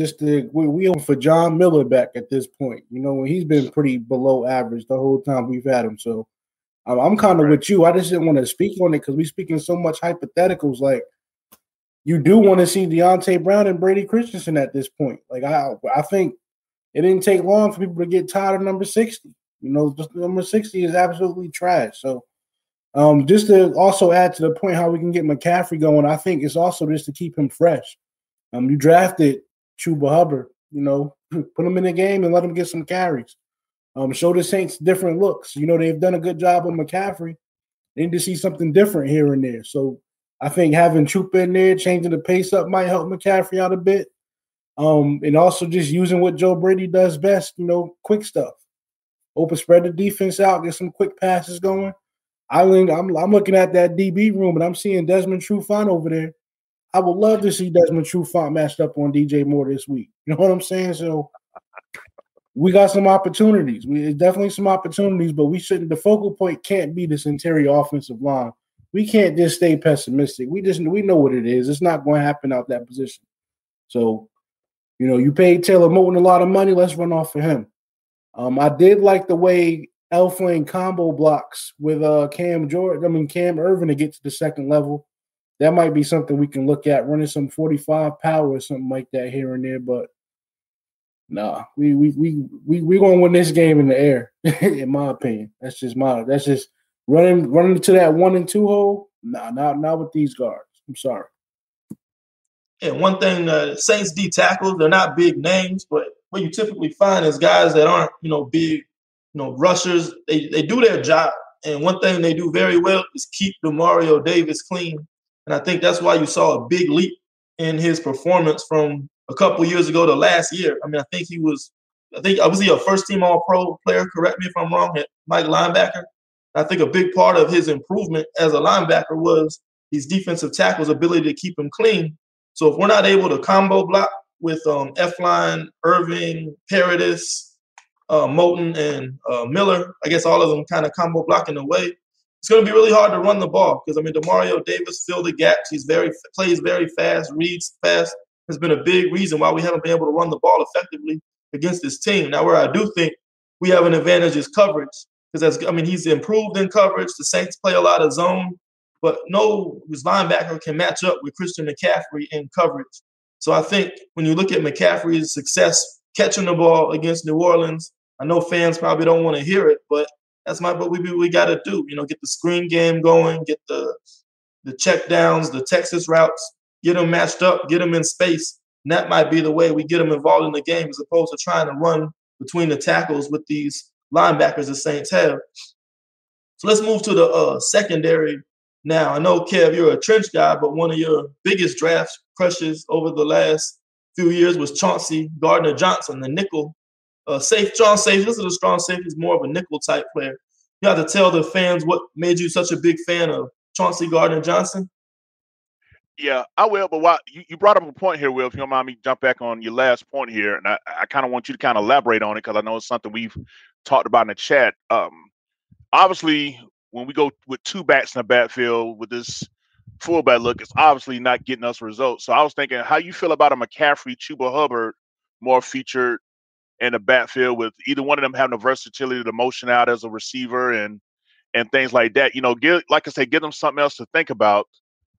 We for John Miller back at this point. When he's been pretty below average the whole time we've had him. So I'm kind of with you. I just didn't want to speak on it because we're speaking so much hypotheticals. Like, you do want to see Deontay Brown and Brady Christensen at this point. Like, I think it didn't take long for people to get tired of number 60. Just number 60 is absolutely trash. So just to also add to the point how we can get McCaffrey going, I think it's also just to keep him fresh. You drafted Chuba Hubbard, put him in the game and let him get some carries. Show the Saints different looks. They've done a good job with McCaffrey. They need to see something different here and there. So I think having Chuba in there, changing the pace up might help McCaffrey out a bit. And also just using what Joe Brady does best, quick stuff. Spread the defense out, get some quick passes going. I'm looking at that DB room, and I'm seeing Desmond Trufant over there. I would love to see Desmond Trufant matched up on DJ Moore this week. You know what I'm saying? So we got some opportunities. There's definitely some opportunities, but the focal point can't be this interior offensive line. We can't just stay pessimistic. We know what it is. It's not going to happen out that position. So, you paid Taylor Moton a lot of money. Let's run off for him. I did like the way Elflein combo blocks with Cam Irvin to get to the second level. That might be something we can look at, running some 45 power or something like that here and there. But nah, we gonna win this game in the air, in my opinion. That's just running to that 1 and 2 hole. Nah, not with these guards. I'm sorry. Yeah, one thing, Saints D tackles, they're not big names, but what you typically find is guys that aren't, big, rushers. They do their job. And one thing they do very well is keep Demario Davis clean. And I think that's why you saw a big leap in his performance from a couple years ago to last year. I think was he a first-team All-Pro player? Correct me if I'm wrong, at Mike linebacker. I think a big part of his improvement as a linebacker was these defensive tackles' ability to keep him clean. So if we're not able to combo block with Efline, Irving, Paradis, Moulton, and Miller. I guess all of them kind of combo blocking away. It's going to be really hard to run the ball because, I mean, DeMario Davis filled the gaps. Plays very fast, reads fast. Has been a big reason why we haven't been able to run the ball effectively against this team. Now, where I do think we have an advantage is coverage because, he's improved in coverage. The Saints play a lot of zone, but no linebacker can match up with Christian McCaffrey in coverage. So I think when you look at McCaffrey's success catching the ball against New Orleans, I know fans probably don't want to hear it, but that's what we got to do. Get the screen game going, get the check downs, the Texas routes, get them matched up, get them in space. And that might be the way we get them involved in the game as opposed to trying to run between the tackles with these linebackers the Saints have. So let's move to the secondary now. I know, Kev, you're a trench guy, but one of your biggest draft crushes over the last few years was Chauncey Gardner-Johnson, the nickel strong safety. This is a strong safety. He's more of a nickel type player. You have to tell the fans what made you such a big fan of Chauncey Gardner-Johnson. Yeah, I will. But you brought up a point here, Will, if you don't mind me jump back on your last point here. And I kind of want you to kind of elaborate on it because I know it's something we've talked about in the chat. Obviously, when we go with two backs in the backfield with this fullback look, it's obviously not getting us results. So I was thinking how you feel about a McCaffrey, Chuba Hubbard more featured in the backfield with either one of them having the versatility to motion out as a receiver and things like that. Give them something else to think about,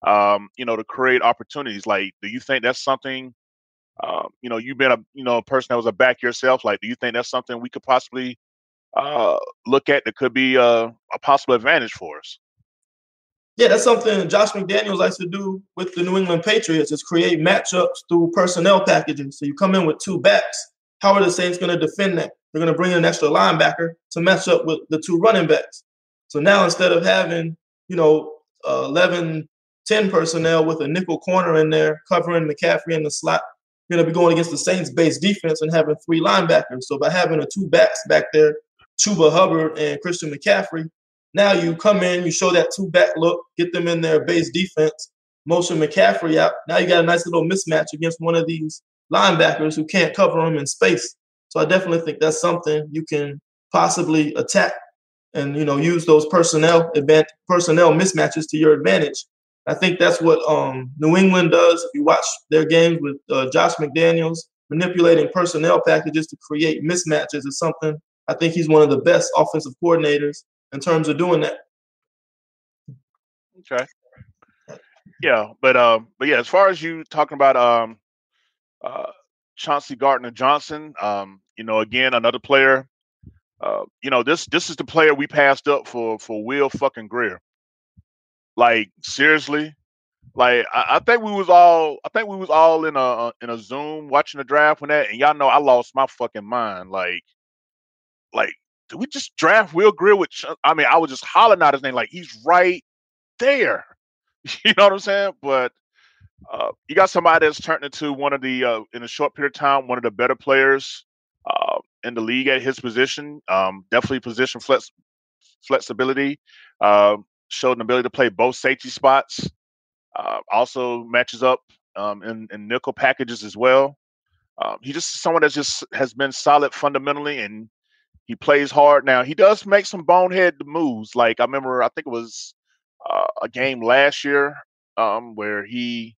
to create opportunities. Like, do you think that's something, you've been a person that was a back yourself. Like, do you think that's something we could possibly look at that could be a possible advantage for us? Yeah, that's something Josh McDaniels likes to do with the New England Patriots is create matchups through personnel packages. So you come in with two backs. How are the Saints going to defend that? They're going to bring in an extra linebacker to match up with the two running backs. So now instead of having, 11, 10 personnel with a nickel corner in there covering McCaffrey in the slot, you're going to be going against the Saints base defense and having three linebackers. So by having the two backs back there, Chuba Hubbard and Christian McCaffrey, now you come in, you show that two-back look, get them in their base defense, motion McCaffrey out. Now you got a nice little mismatch against one of these linebackers who can't cover them in space. So I definitely think that's something you can possibly attack and, use those personnel mismatches to your advantage. I think that's what New England does. If you watch their games with Josh McDaniels, manipulating personnel packages to create mismatches is something I think he's one of the best offensive coordinators in terms of doing that. Okay. Yeah, but yeah, as far as you talking about Chauncey Gardner-Johnson, again, another player. This is the player we passed up for Will fucking Grier. Like, seriously. Like, I think we was all in a Zoom watching the draft when that, and y'all know I lost my fucking mind. Like, did we just draft Will Grier I was just hollering out his name like he's right there. You know what I'm saying? But you got somebody that's turned into one of the in a short period of time, one of the better players in the league at his position. Definitely position flexibility. Showed an ability to play both safety spots. Also matches up in nickel packages as well. He just someone that just has been solid fundamentally, and he plays hard. Now he does make some bonehead moves. Like I think it was a game last year where he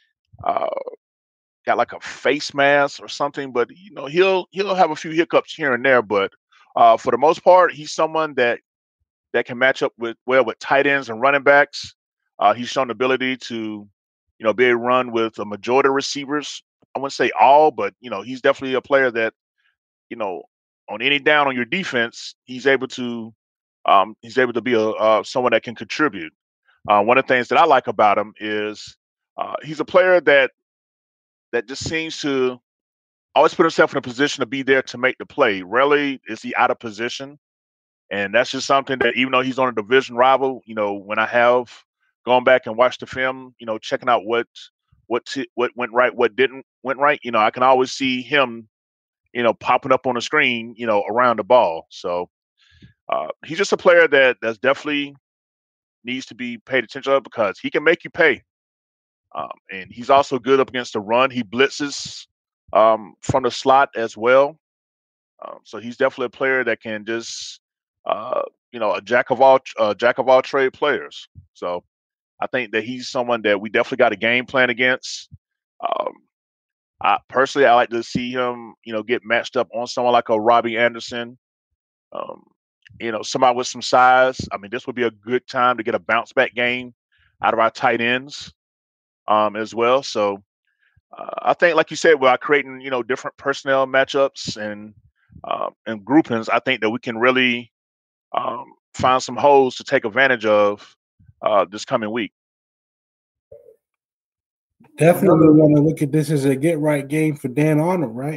got like a face mask or something. But he'll have a few hiccups here and there. But for the most part, he's someone that can match up with tight ends and running backs. He's shown the ability to be able to run with a majority of receivers. I wouldn't say all, but he's definitely a player that on any down on your defense, he's able to be someone that can contribute. One of the things that I like about him is he's a player that just seems to always put himself in a position to be there to make the play. Rarely is he out of position, and that's just something that even though he's on a division rival, when I have gone back and watched the film, checking out what went right, what didn't went right, I can always see him popping up on the screen, around the ball. So he's just a player that's definitely needs to be paid attention to because he can make you pay. And he's also good up against the run. He blitzes from the slot as well. So he's definitely a player that can just, a jack of all trade players. So I think that he's someone that we definitely got a game plan against. Um, I like to see him, get matched up on someone like a Robbie Anderson. Um, somebody with some size. I mean, this would be a good time to get a bounce back game out of our tight ends as well. So I think, like you said, while creating different personnel matchups and groupings, I think that we can really find some holes to take advantage of this coming week. Definitely want to look at this as a get right game for Dan Arnold, right?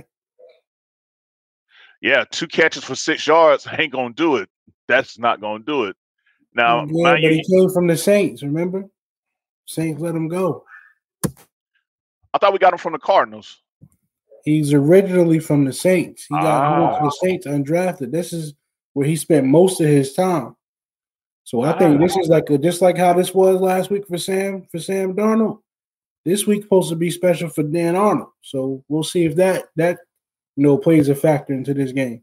Yeah, 2 catches for 6 yards ain't gonna do it. That's not gonna do it. Now, but he came from the Saints. Remember, Saints let him go. I thought we got him from the Cardinals. He's originally from the Saints. He went to the Saints undrafted. This is where he spent most of his time. So I think this is just like how this was last week for Sam Darnold. This week's supposed to be special for Dan Arnold. So we'll see if that plays a factor into this game.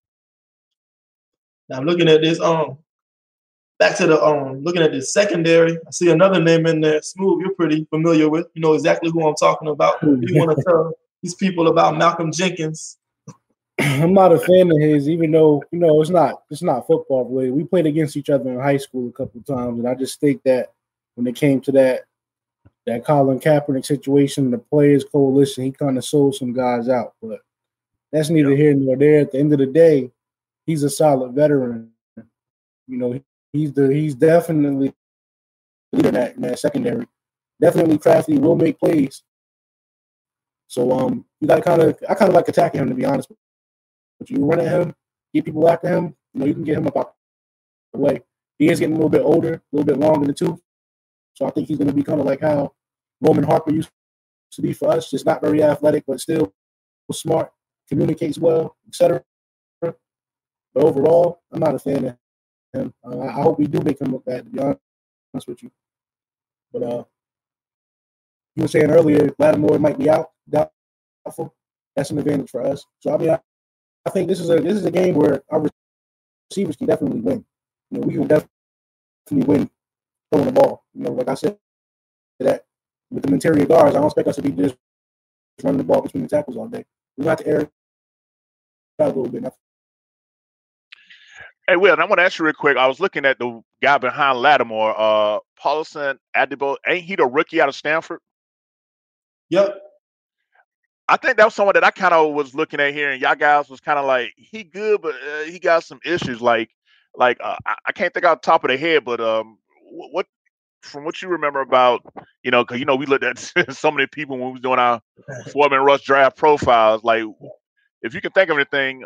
Now I'm looking at this back to the looking at this secondary. I see another name in there. Smooth, you're pretty familiar with. You know exactly who I'm talking about. You want to tell these people about Malcolm Jenkins? I'm not a fan of his, even though it's not football related. We played against each other in high school a couple of times, and I just think that when it came to that Colin Kaepernick situation, the Players Coalition, he kind of sold some guys out. But that's neither here nor there. At the end of the day, he's a solid veteran. He's definitely in that secondary. Definitely crafty, will make plays. So you got I kind of like attacking him, to be honest with you. If you run at him, get people after him, you can get him up out the way. He is getting a little bit older, a little bit long in the tooth. So I think he's going to be kind of like how Roman Harper used to be for us, just not very athletic, but still smart, communicates well, etc. But overall, I'm not a fan of him. I hope we do make him look bad, to be honest with you. But you were saying earlier, Lattimore might be out, doubtful. That's an advantage for us. So I think this is a game where our receivers can definitely win. We can definitely win throwing the ball. Like I said, that with the interior guards, I don't expect us to be just running the ball between the tackles all day. We have to air it out a little bit. Hey, Will, and I want to ask you real quick. I was looking at the guy behind Lattimore, Paulson Adebo. Ain't he the rookie out of Stanford? Yep. I think that was someone that I kind of was looking at here, and y'all guys was kind of like, he good, but he got some issues. I can't think off the top of the head, but what from what you remember about, because we looked at so many people when we was doing our 4-man rush draft profiles. Like, if you can think of anything,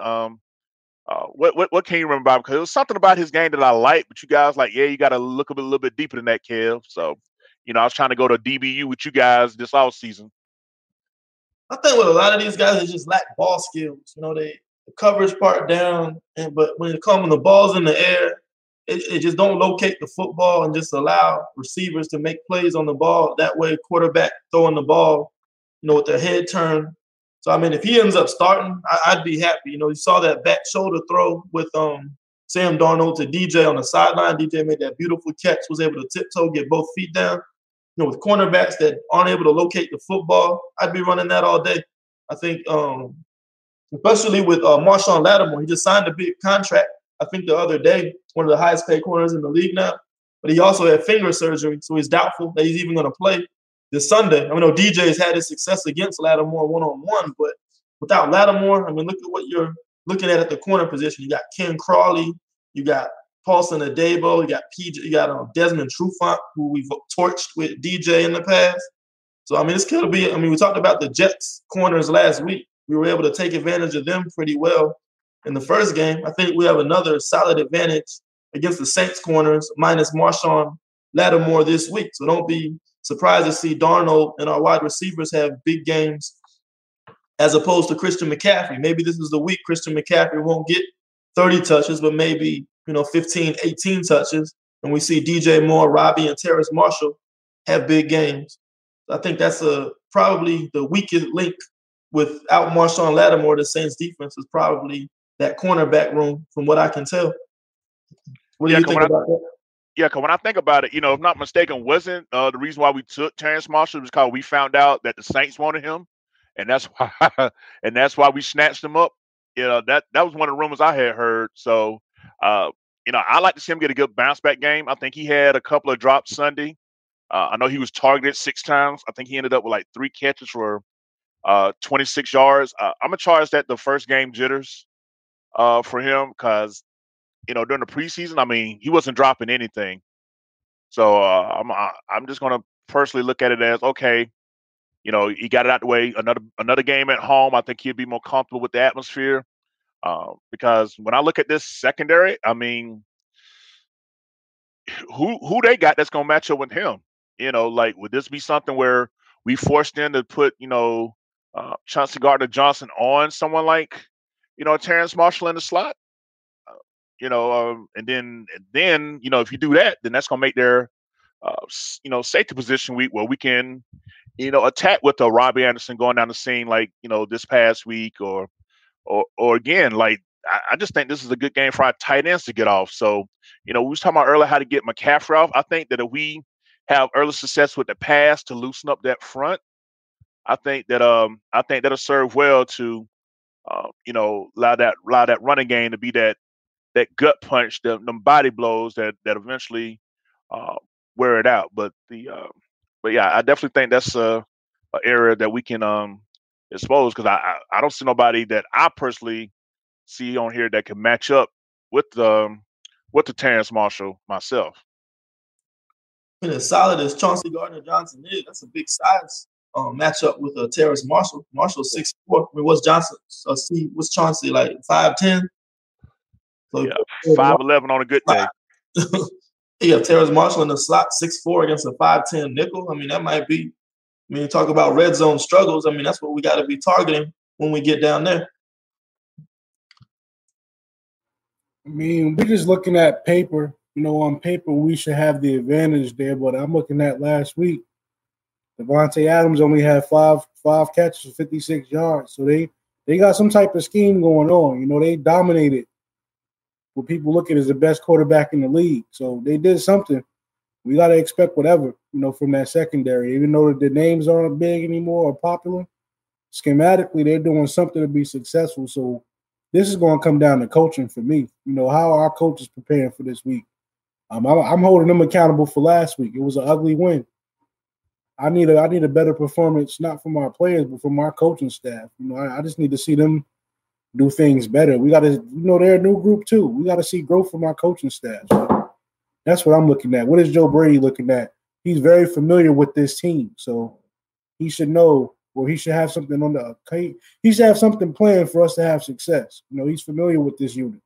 what can you remember about? Because it was something about his game that I liked, but you guys you got to look a little bit deeper than that, Kev. So, I was trying to go to DBU with you guys this off season. I think with a lot of these guys, they just lack ball skills. The coverage part down, but when it comes the balls in the air, it just don't locate the football and just allow receivers to make plays on the ball. That way, quarterback throwing the ball, with their head turned. So, I mean, if he ends up starting, I'd be happy. You saw that back shoulder throw with Sam Darnold to DJ on the sideline. DJ made that beautiful catch, was able to tiptoe, get both feet down. With cornerbacks that aren't able to locate the football, I'd be running that all day. I think, especially with Marshawn Lattimore, he just signed a big contract, I think the other day, one of the highest paid corners in the league now. But he also had finger surgery, so he's doubtful that he's even going to play this Sunday. I know DJ has had his success against Lattimore one-on-one, but without Lattimore, look at what you're looking at the corner position. You got Ken Crawley, you got Paulson Adebo, you got PJ, you got Desmond Trufant, who we've torched with DJ in the past. So, this could be, we talked about the Jets corners last week. We were able to take advantage of them pretty well in the first game. I think we have another solid advantage against the Saints corners, minus Marshawn Lattimore this week. So don't be surprised to see Darnold and our wide receivers have big games as opposed to Christian McCaffrey. Maybe this is the week Christian McCaffrey won't get 30 touches, but maybe 15, 18 touches, and we see DJ Moore, Robbie, and Terrace Marshall have big games. I think that's probably the weakest link without Marshawn Lattimore, the Saints defense is probably that cornerback room, from what I can tell. What do you think about that? Yeah, because when I think about it, if I'm not mistaken, wasn't the reason why we took Terrace Marshall was because we found out that the Saints wanted him, and that's why we snatched him up. That was one of the rumors I had heard. So, I like to see him get a good bounce back game. I think he had a couple of drops Sunday. I know he was targeted 6 times. I think he ended up with like 3 catches for 26 yards. I'm gonna charge that the first game jitters for him because during the preseason, I mean, he wasn't dropping anything. So I'm just gonna personally look at it as okay. He got it out the way. Another game at home, I think he'd be more comfortable with the atmosphere. Because when I look at this secondary, I mean, who they got that's gonna match up with him? Would this be something where we forced them to put Chauncey Gardner-Johnson on someone like Terrace Marshall in the slot? And then if you do that, then that's gonna make their safety position weak where we can attack with a Robbie Anderson going down the scene like this past week or again like I just think this is a good game for our tight ends to get off. So we was talking about earlier how to get McCaffrey off. I think that if we have early success with the pass to loosen up that front, I think that'll serve well to allow that running game to be that gut punch, them body blows that eventually wear it out. But yeah, I definitely think that's a area that we can expose because I don't see nobody that I personally see on here that can match up with the Terrace Marshall myself. And as solid as Chauncey Gardner-Johnson is, that's a big size matchup with Terrace Marshall. Marshall's 6'4". I mean, what's Johnson? What's Chauncey like 5'10"? So yeah, 5'11" on a good day. Yeah, Terrace Marshall in the slot, 6'4" against a 5'10" nickel. I mean, that might be. I mean, talk about red zone struggles. I mean, that's what we got to be targeting when we get down there. I mean, we're just looking at paper. On paper, we should have the advantage there. But I'm looking at last week. Devontae Adams only had five catches for 56 yards. So they got some type of scheme going on. They dominated what people look at as the best quarterback in the league. So they did something. We got to expect whatever, from that secondary. Even though the names aren't big anymore or popular, schematically they're doing something to be successful. So this is going to come down to coaching for me. How are our coaches preparing for this week? I'm holding them accountable for last week. It was an ugly win. I need a better performance, not from our players, but from our coaching staff. I just need to see them do things better. We got to, they're a new group too. We got to see growth from our coaching staff. So that's what I'm looking at. What is Joe Brady looking at? He's very familiar with this team, so he should know, or he should have something he should have something planned for us to have success. He's familiar with this unit.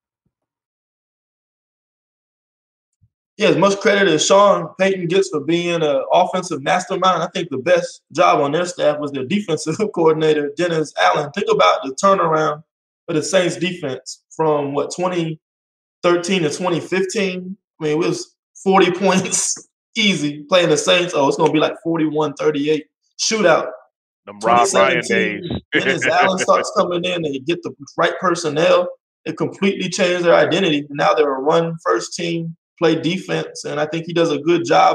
Yeah, as much credit as Sean Payton gets for being an offensive mastermind, I think the best job on their staff was their defensive coordinator, Dennis Allen. Think about the turnaround for the Saints defense from, 2013 to 2015? I mean, it was 40 points easy playing the Saints. Oh, it's going to be like 41-38 shootout. Them Rob Ryan days. Dennis Allen starts coming in. They get the right personnel. It completely changed their identity. Now they're a run-first team. Play defense, and I think he does a good job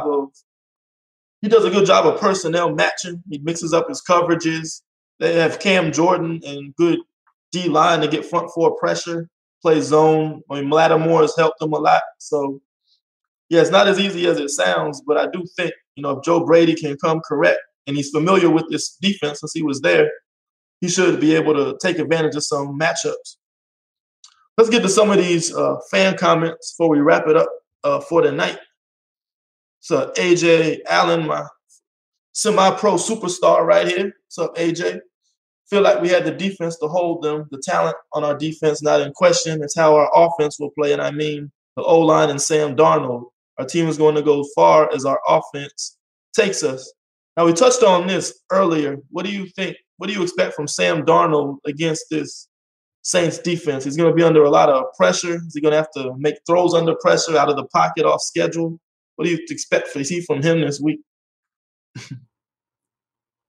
of personnel matching. He mixes up his coverages. They have Cam Jordan and good D line to get front four pressure, play zone. I mean, Lattimore has helped them a lot. So yeah, it's not as easy as it sounds, but I do think if Joe Brady can come correct and he's familiar with this defense since he was there, he should be able to take advantage of some matchups. Let's get to some of these fan comments before we wrap it up. For the night. So AJ Allen, my semi-pro superstar right here. What's up, AJ? Feel like we had the defense to hold them. The talent on our defense not in question. It's how our offense will play. And I mean the O-line and Sam Darnold. Our team is going to go far as our offense takes us. Now, we touched on this earlier. What do you think? What do you expect from Sam Darnold against this Saints defense? He's going to be under a lot of pressure. Is he going to have to make throws under pressure, out of the pocket, off schedule? What do you expect to see from him this week?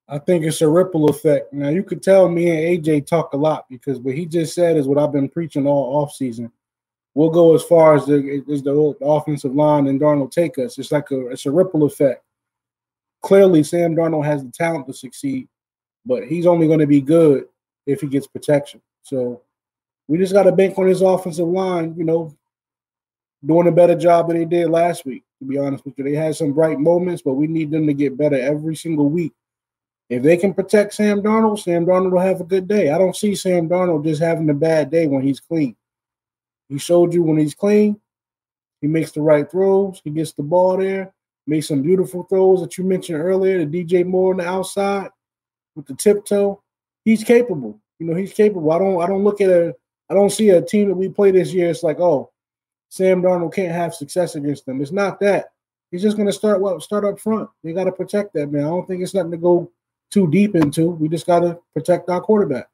I think it's a ripple effect. Now, you could tell me and AJ talk a lot because what he just said is what I've been preaching all offseason. We'll go as far as the offensive line and Darnold take us. It's a ripple effect. Clearly, Sam Darnold has the talent to succeed, but he's only going to be good if he gets protection. So we just got to bank on his offensive line, doing a better job than they did last week, to be honest with you. They had some bright moments, but we need them to get better every single week. If they can protect Sam Darnold will have a good day. I don't see Sam Darnold just having a bad day when he's clean. He showed you when he's clean, he makes the right throws, he gets the ball there, made some beautiful throws that you mentioned earlier, the DJ Moore on the outside with the tiptoe. He's capable. He's capable. I don't see a team that we play this year. It's like, oh, Sam Darnold can't have success against them. It's not that. He's just going to start up front. They got to protect that, man. I don't think it's nothing to go too deep into. We just got to protect our quarterback.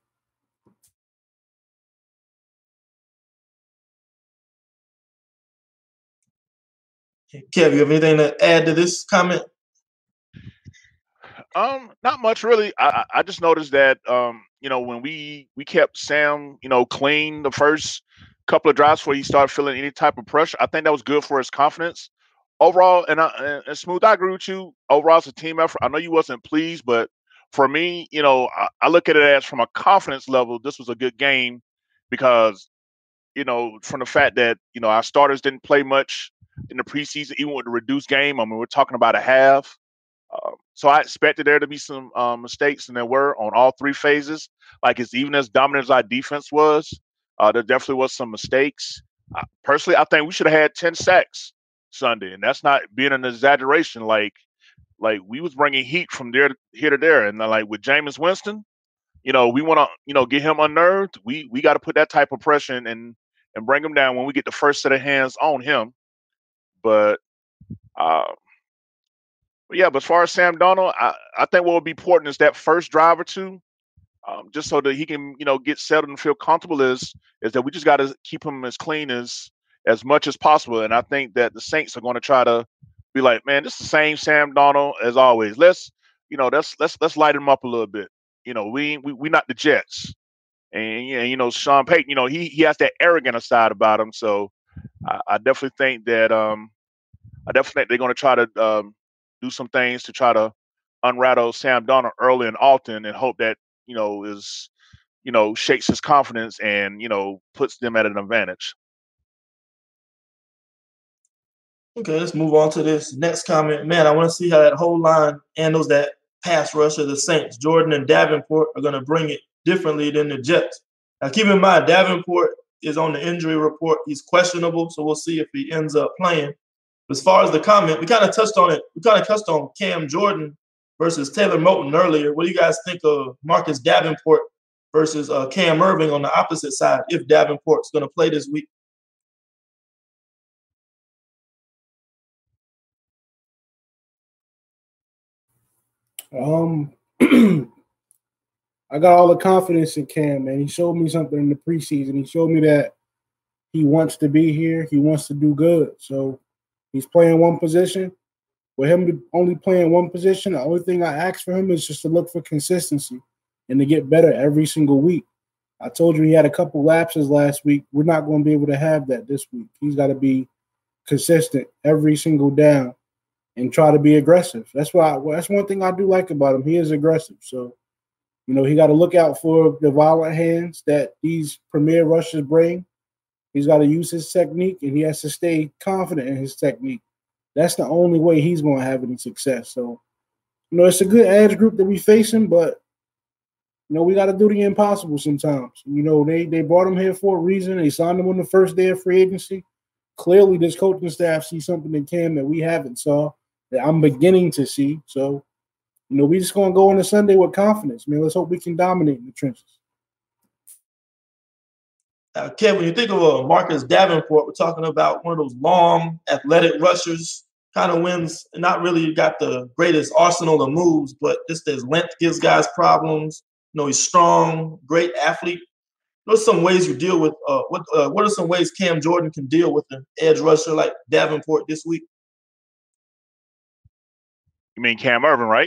Kev, you have anything to add to this comment? Not much really. I just noticed that when we kept Sam, clean the first couple of drives before he started feeling any type of pressure, I think that was good for his confidence overall. And Smooth, I agree with you. Overall, it's a team effort. I know you wasn't pleased, but for me, I look at it as from a confidence level, this was a good game because, from the fact that, our starters didn't play much in the preseason, even with the reduced game. I mean, we're talking about a half. So I expected there to be some mistakes, and there were on all three phases. Like, it's even as dominant as our defense was, there definitely was some mistakes. Personally, I think we should have had 10 sacks Sunday, and that's not being an exaggeration. Like we was bringing heat from here to there, and like with Jameis Winston, we want to get him unnerved. We got to put that type of pressure in and bring him down when we get the first set of hands on him. But but as far as Sam Darnold, I think what would be important is that first drive or two, just so that he can, get settled and feel comfortable. Is that we just got to keep him as clean as much as possible. And I think that the Saints are going to try to be like, man, this is the same Sam Darnold as always. Let's light him up a little bit. We not the Jets, and Sean Payton, he has that arrogant side about him. So I definitely think that they're going to try to do some things to try to unrattle Sam Darnold early and often, and hope that shakes his confidence and puts them at an advantage. Okay, let's move on to this next comment. Man, I want to see how that whole line handles that pass rush of the Saints. Jordan and Davenport are going to bring it differently than the Jets. Now, keep in mind, Davenport is on the injury report. He's questionable, so we'll see if he ends up playing. As far as the comment, we kind of touched on it. We kind of touched on Cam Jordan versus Taylor Moton earlier. What do you guys think of Marcus Davenport versus Cam Irving on the opposite side if Davenport's going to play this week? I got all the confidence in Cam, man. He showed me something in the preseason. He showed me that he wants to be here. He wants to do good. So he's playing one position. With him only playing one position, the only thing I ask for him is just to look for consistency and to get better every single week. I told you he had a couple lapses last week. We're not going to be able to have that this week. He's got to be consistent every single down and try to be aggressive. That's one thing I do like about him. He is aggressive. So, he got to look out for the violent hands that these premier rushers bring. He's got to use his technique, and he has to stay confident in his technique. That's the only way he's going to have any success. So, it's a good edge group that we facing, but, we got to do the impossible sometimes. They brought him here for a reason. They signed him on the first day of free agency. Clearly, this coaching staff sees something in Cam that we haven't saw, that I'm beginning to see. So, we just going to go into Sunday with confidence, man. Let's hope we can dominate in the trenches. Kevin, when you think of Marcus Davenport, we're talking about one of those long, athletic rushers, kind of wins, not really got the greatest arsenal of moves, but just his length gives guys problems. He's strong, great athlete. What are some ways you deal with what are some ways Cam Jordan can deal with an edge rusher like Davenport this week? You mean Cam Irving, right?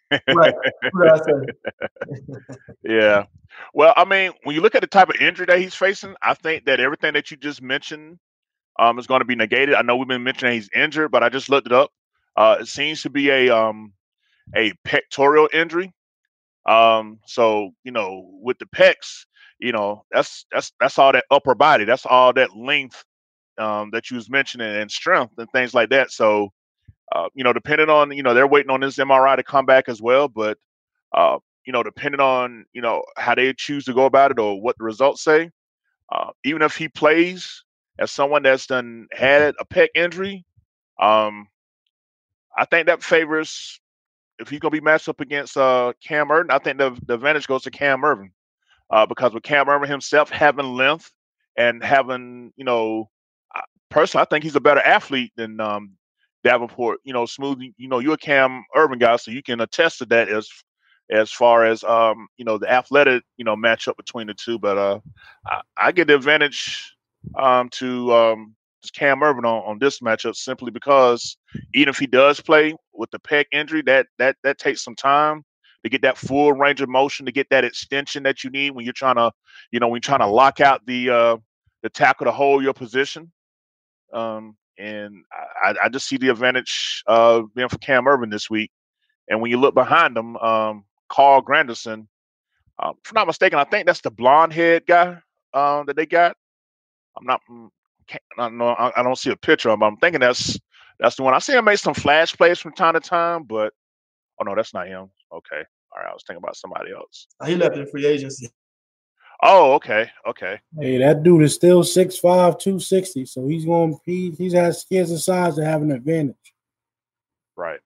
Right. What did I say? Yeah. Well, I mean, when you look at the type of injury that he's facing, I think that everything that you just mentioned is going to be negated. I know we've been mentioning he's injured, but I just looked it up. It seems to be a pectoral injury. So with the pecs, that's all that upper body. That's all that length that you was mentioning and strength and things like that. So depending on they're waiting on this MRI to come back as well, but depending on how they choose to go about it or what the results say, even if he plays as someone that's done had a pec injury, um, I think that favors if he's gonna be matched up against Cam Irvin. I think the advantage goes to Cam Irvin because with Cam Irvin himself having length and having personally, I think he's a better athlete than Davenport. Smooth. You're a Cam Irvin guy, so you can attest to that as far as the athletic matchup between the two. But I get the advantage to Cam Irvin on this matchup simply because even if he does play with the pec injury, that takes some time to get that full range of motion, to get that extension that you need when you're trying to lock out the tackle to hold your position. And I just see the advantage being for Cam Irvin this week. And when you look behind him, Carl Granderson, if I'm not mistaken, I think that's the blonde head guy that they got. I'm not. I don't see a picture of him, but I'm thinking that's the one. I see him make some flash plays from time to time, but oh no, that's not him. Okay, all right, I was thinking about somebody else. He left in free agency. Oh, okay. Hey, that dude is still 6'5", 260, so he has the size to have an advantage. Right.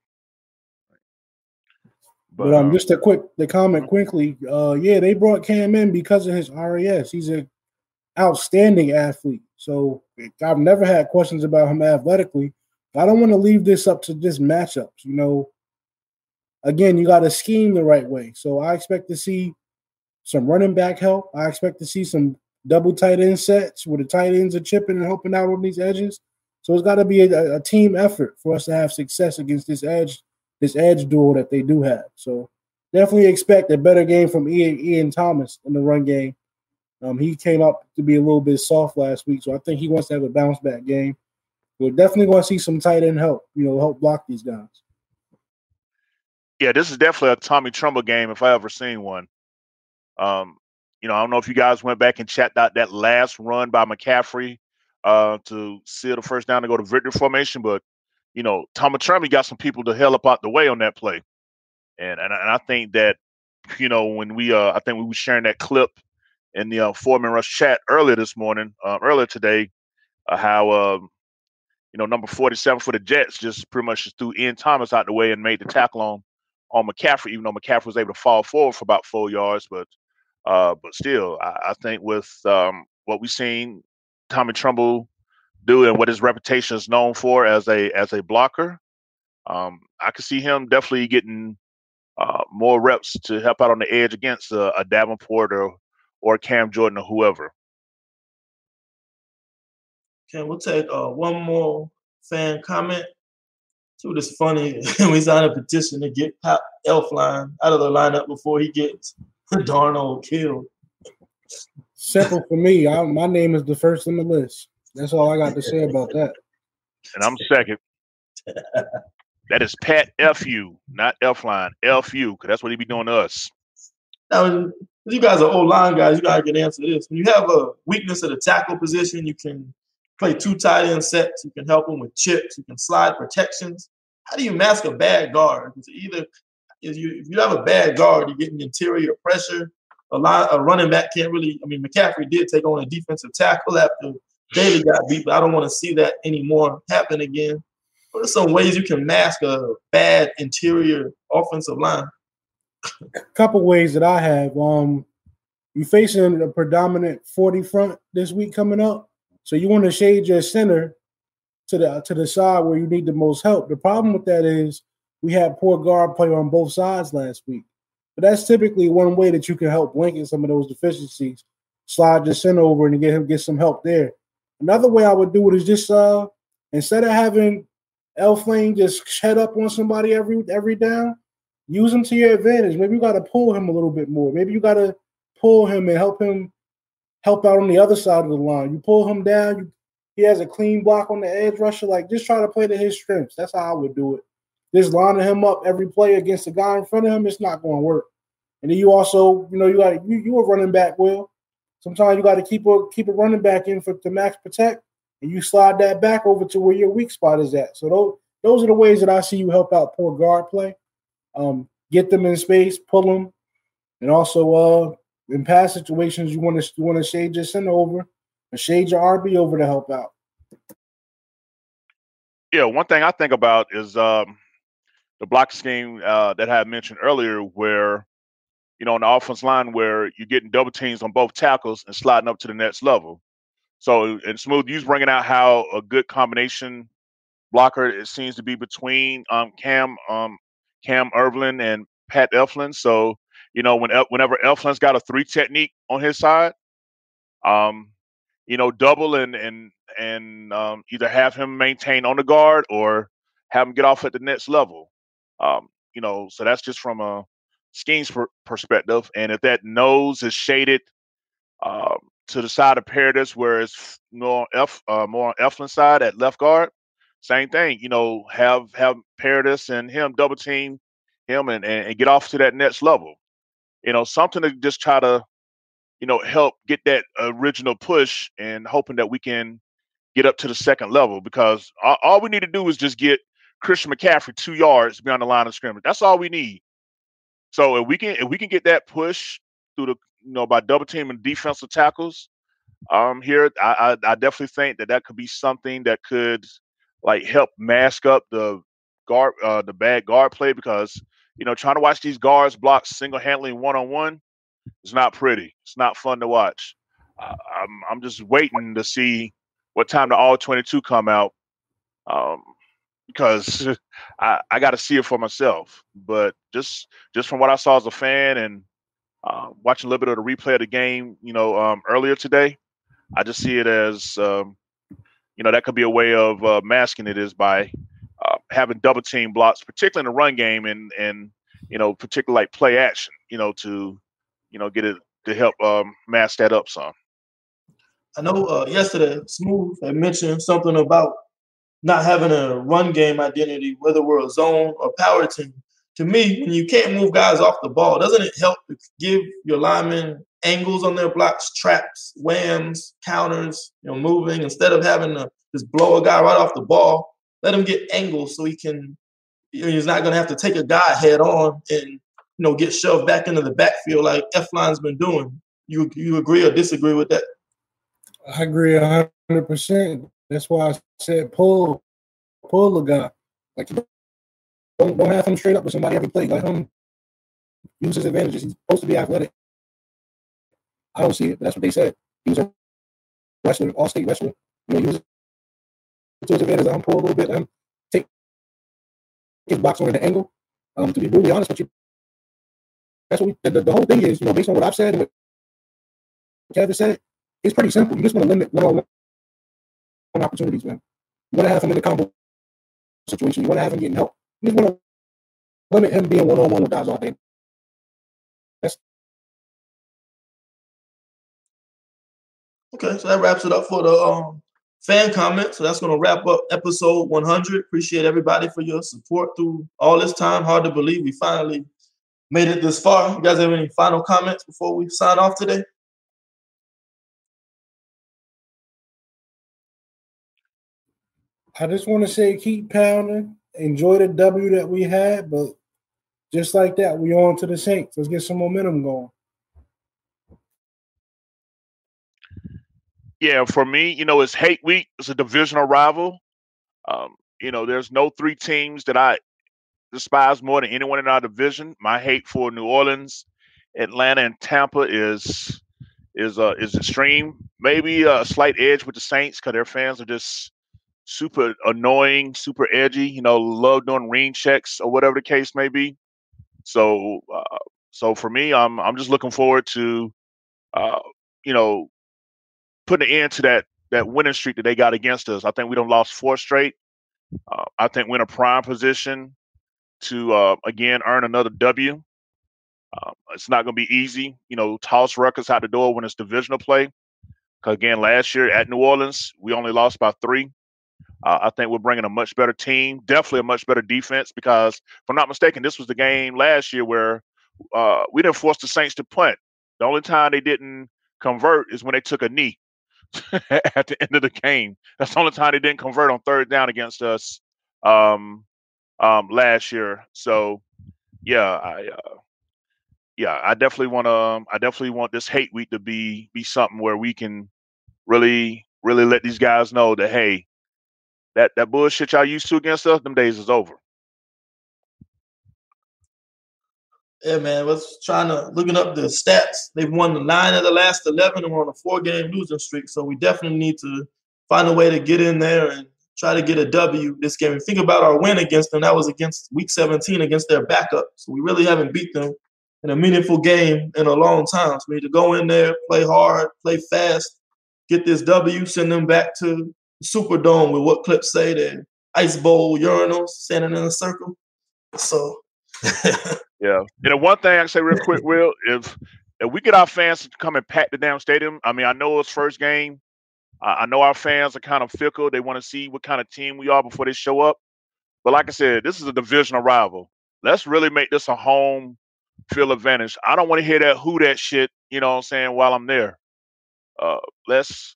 But just the comment quickly. Yeah, they brought Cam in because of his RAS. He's an outstanding athlete. So I've never had questions about him athletically. I don't want to leave this up to just matchups. Again, you got to scheme the right way. So I expect to see some running back help. I expect to see some double tight end sets where the tight ends are chipping and helping out on these edges. So it's got to be a team effort for us to have success against this edge duel that they do have. So definitely expect a better game from Ian Thomas in the run game. He came up to be a little bit soft last week, so I think he wants to have a bounce back game. We're definitely going to see some tight end help, help block these guys. Yeah, this is definitely a Tommy Tremble game if I ever seen one. I don't know if you guys went back and checked out that last run by McCaffrey to seal the first down to go to victory formation, but Tommy Tremble got some people to hell up out the way on that play, and I think that when I think we were sharing that clip in the Foreman Rush chat earlier today, how number 47 for the Jets just pretty much just threw Ian Thomas out the way and made the tackle on McCaffrey, even though McCaffrey was able to fall forward for about 4 yards. But still, I think with what we've seen Tommy Tremble do and what his reputation is known for as a blocker, I could see him definitely getting more reps to help out on the edge against a Davenport or Cam Jordan or whoever. Okay, we'll take one more fan comment. See what is funny. We signed a petition to get Elflein out of the lineup before he gets Darnold killed. Simple for me. My name is the first on the list. That's all I got to say about that. And I'm second. That is Pat F.U., not Elflein. F.U., because that's what he be doing to us. Now, you guys are O-line guys, you got to get answer to this. When you have a weakness at the tackle position, you can play 2 tight end sets. You can help them with chips. You can slide protections. How do you mask a bad guard? If you have a bad guard, you're getting interior pressure. A running back can't really – McCaffrey did take on a defensive tackle after Daly got beat, but I don't want to see that anymore happen again. What are some ways you can mask a bad interior offensive line? A couple ways that I have. You're facing a predominant 40 front this week coming up, so you want to shade your center to the side where you need the most help. The problem with that is we had poor guard play on both sides last week, but that's typically one way that you can help blanket some of those deficiencies. Slide your center over and get some help there. Another way I would do it is just instead of having Elflein just head up on somebody every down, use him to your advantage. Maybe you got to pull him a little bit more. Maybe you got to pull him and help out on the other side of the line. You pull him down. He has a clean block on the edge rusher. Like, just try to play to his strengths. That's how I would do it. Just lining him up every play against the guy in front of him, it's not going to work. And then you also, you a running back, Will. Sometimes you got to keep a running back in to max protect, and you slide that back over to where your weak spot is at. So those are the ways that I see you help out poor guard play. Get them in space, pull them, and also in pass situations you want to shade your center over and shade your RB over to help out. Yeah, one thing I think about is the block scheme that I had mentioned earlier, where on the offense line where you're getting double teams on both tackles and sliding up to the next level. So, and Smooth, you's bringing out how a good combination blocker it seems to be between Cam Ervin and Pat Elflein. So, whenever Elflein's got a 3 technique on his side, double and either have him maintain on the guard or have him get off at the next level. So that's just from a schemes perspective. And if that nose is shaded to the side of Paradis, where it's more on Elflein's side at left guard, same thing. Have Paradis and him double team him and get off to that next level. Something to just try to help get that original push and hoping that we can get up to the second level, because all we need to do is just get Christian McCaffrey 2 yards beyond the line of scrimmage. That's all we need. So if we can get that push through by double teaming defensive tackles here, I definitely think that could be something that could help mask up the bad guard play, because trying to watch these guards block single-handedly one-on-one is not pretty. It's not fun to watch. I'm just waiting to see what time the all 22 come out, because I got to see it for myself. But just from what I saw as a fan and watching a little bit of the replay of the game, earlier today, I just see it as that could be a way of masking it, is by having double team blocks, particularly in the run game, and particularly play action, to get it to help mask that up some. I know yesterday Smooth had mentioned something about not having a run game identity, whether we're a zone or power team. To me, when you can't move guys off the ball, doesn't it help to give your linemen angles on their blocks, traps, whams, counters, moving, instead of having to just blow a guy right off the ball? Let him get angles so he can, he's not going to have to take a guy head on and, get shoved back into the backfield like Elflein's been doing. You agree or disagree with that? I agree 100%. That's why I said pull the guy. Like, don't have him straight up with somebody every play. Let him use his advantages. He's supposed to be athletic. I don't see it, but that's what they said. He was a wrestler, all-state wrestler. He was to his advantage. Let him pull a little bit. Let him take his box on the angle. To be brutally honest with you, that's what the whole thing is. Based on what I've said and what Kevin said, it's pretty simple. You just want to limit one-on-one opportunities, man. You want to have him in a combo situation. You want to have him getting help. You just want to limit him being one-on-one with guys all day. Okay, so that wraps it up for the fan comment. So that's going to wrap up episode 100. Appreciate everybody for your support through all this time. Hard to believe we finally made it this far. You guys have any final comments before we sign off today? I just want to say keep pounding. Enjoy the W that we had, but just like that, we on to the Saints. Let's get some momentum going. Yeah, for me, it's hate week. It's a divisional rival. There's no 3 teams that I despise more than anyone in our division. My hate for New Orleans, Atlanta, and Tampa is extreme. Maybe a slight edge with the Saints because their fans are just super annoying, super edgy. Love doing ring checks or whatever the case may be. So for me, I'm just looking forward to putting an end to that winning streak that they got against us. I think we done lost 4 straight. I think we're in a prime position to again earn another W. It's not going to be easy, toss Rutgers out the door when it's divisional play. Because again, last year at New Orleans, we only lost by 3. I think we're bringing a much better team, definitely a much better defense. Because if I'm not mistaken, this was the game last year where we didn't force the Saints to punt. The only time they didn't convert is when they took a knee at the end of the game. That's the only time they didn't convert on third down against us last year. So, yeah, I definitely want to. I definitely want this hate week to be something where we can really let these guys know that, hey, that bullshit y'all used to against us, them days is over. Yeah, man. Was looking up the stats. They've won 9 of the last 11, and we're on a 4-game losing streak. So we definitely need to find a way to get in there and try to get a W this game. And think about our win against them. That was against Week 17 against their backup. So we really haven't beat them in a meaningful game in a long time. So we need to go in there, play hard, play fast, get this W, send them back to the Superdome with what clips say, the Ice Bowl urinals, standing in a circle. So, yeah. One thing I can say real quick, Will, if we get our fans to come and pack the damn stadium, I mean, I know it's first game. I know our fans are kind of fickle. They want to see what kind of team we are before they show up. But like I said, this is a divisional rival. Let's really make this a home field advantage. I don't want to hear that shit, while I'm there. Let's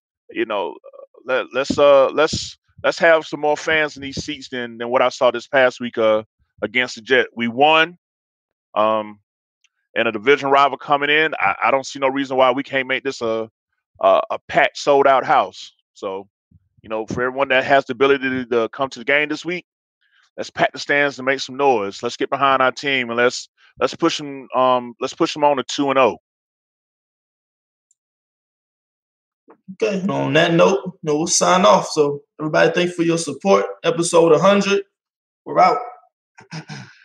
have some more fans in these seats than what I saw this past week against the Jet. We won. And a division rival coming in, I don't see no reason why we can't make this a packed, sold out house. So, for everyone that has the ability to come to the game this week, let's pack the stands and make some noise. Let's get behind our team and let's push them. Let's push them on to 2-0. Okay. And on that note, we'll sign off. So everybody, thanks for your support. Episode 100. We're out.